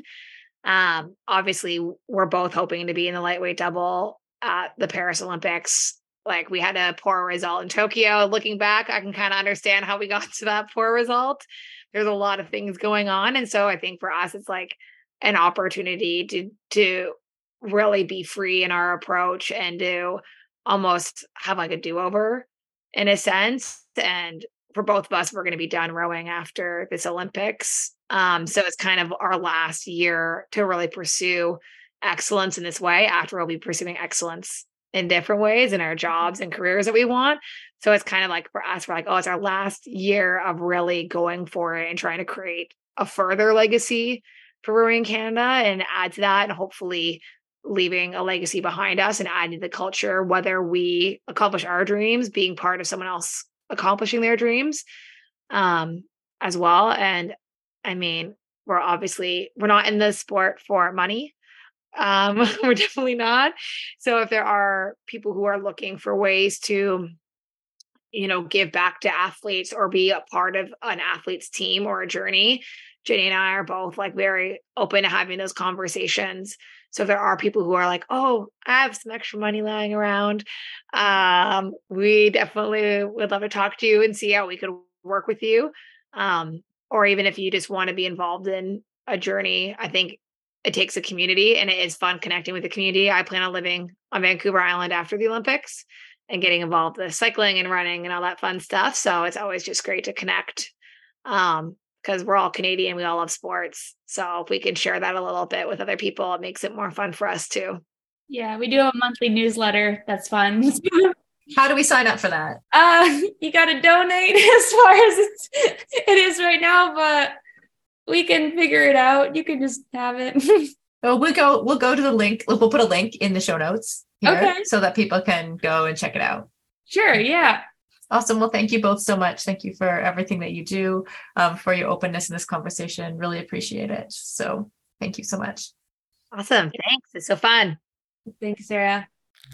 Um, obviously we're both hoping to be in the lightweight double at the Paris Olympics. Like we had a poor result in Tokyo. Looking back, I can kind of understand how we got to that poor result. There's a lot of things going on. And so I think for us, it's like an opportunity to, to really be free in our approach and to almost have like a do-over in a sense. And for both of us, we're going to be done rowing after this Olympics. Um, so it's kind of our last year to really pursue excellence in this way. After we'll be pursuing excellence in different ways in our jobs and careers that we want. So it's kind of like for us, we're like, oh, it's our last year of really going for it and trying to create a further legacy for rowing Canada and add to that, and hopefully leaving a legacy behind us and adding to the culture, whether we accomplish our dreams, being part of someone else accomplishing their dreams um, as well. And I mean, we're obviously, we're not in the sport for money. Um, we're definitely not. So if there are people who are looking for ways to, you know, give back to athletes or be a part of an athlete's team or a journey, Jenny and I are both like very open to having those conversations. So if there are people who are like, oh, I have some extra money lying around, um, we definitely would love to talk to you and see how we could work with you. Um, or even if you just want to be involved in a journey, I think it takes a community, and it is fun connecting with the community. I plan on living on Vancouver Island after the Olympics and getting involved with cycling and running and all that fun stuff. So it's always just great to connect um, because we're all Canadian. We all love sports. So if we can share that a little bit with other people, it makes it more fun for us too. Yeah, we do have a monthly newsletter. That's fun. How do we sign up for that? Uh, you got to donate as far as it's, it is right now, but we can figure it out. You can just have it. So we'll go, we'll go to the link. We'll put a link in the show notes here Okay. so that people can go and check it out. Sure. Yeah. Awesome. Well, thank you both so much. Thank you for everything that you do, um, for your openness in this conversation. Really appreciate it. So thank you so much. Awesome. Thanks. It's so fun. Thanks, Sarah.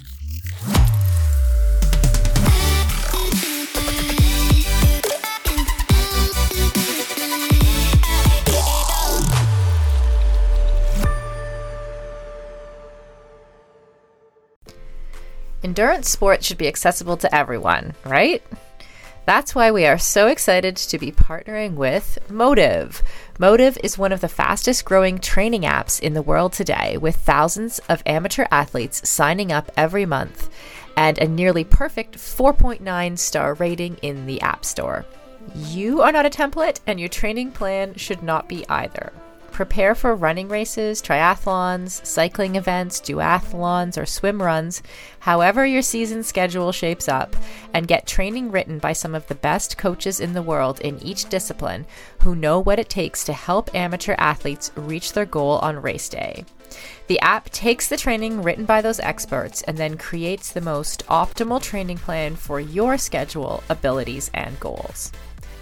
Endurance sports should be accessible to everyone, right? That's why we are so excited to be partnering with Motive. Motive is one of the fastest growing training apps in the world today, with thousands of amateur athletes signing up every month and a nearly perfect four point nine star rating in the App Store. You are not a template, and your training plan should not be either. Prepare for running races, triathlons, cycling events, duathlons, or swim runs, however your season schedule shapes up, and get training written by some of the best coaches in the world in each discipline who know what it takes to help amateur athletes reach their goal on race day. The app takes the training written by those experts and then creates the most optimal training plan for your schedule, abilities, and goals.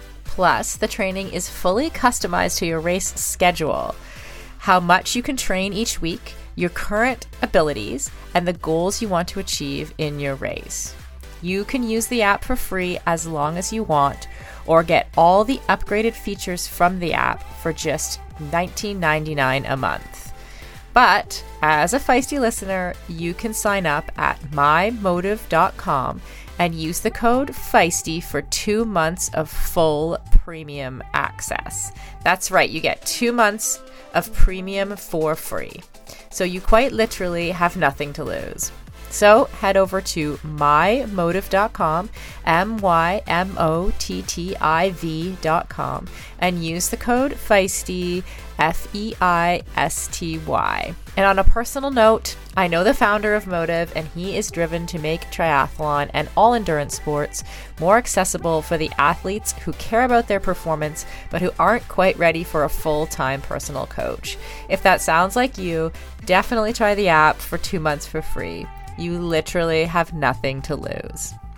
Plus, the training is fully customized to your race schedule, how much you can train each week, your current abilities, and the goals you want to achieve in your race. You can use the app for free as long as you want, or get all the upgraded features from the app for just nineteen ninety-nine a month. But as a Feisty listener, you can sign up at my motive dot com and use the code Feisty for two months of full premium access. That's right, you get two months of premium for free. So you quite literally have nothing to lose. So head over to my motive dot com, M Y M O T T I V dot com, and use the code Feisty, F E I S T Y. And on a personal note, I know the founder of Motive, and he is driven to make triathlon and all endurance sports more accessible for the athletes who care about their performance, but who aren't quite ready for a full-time personal coach. If that sounds like you, definitely try the app for two months for free. You literally have nothing to lose.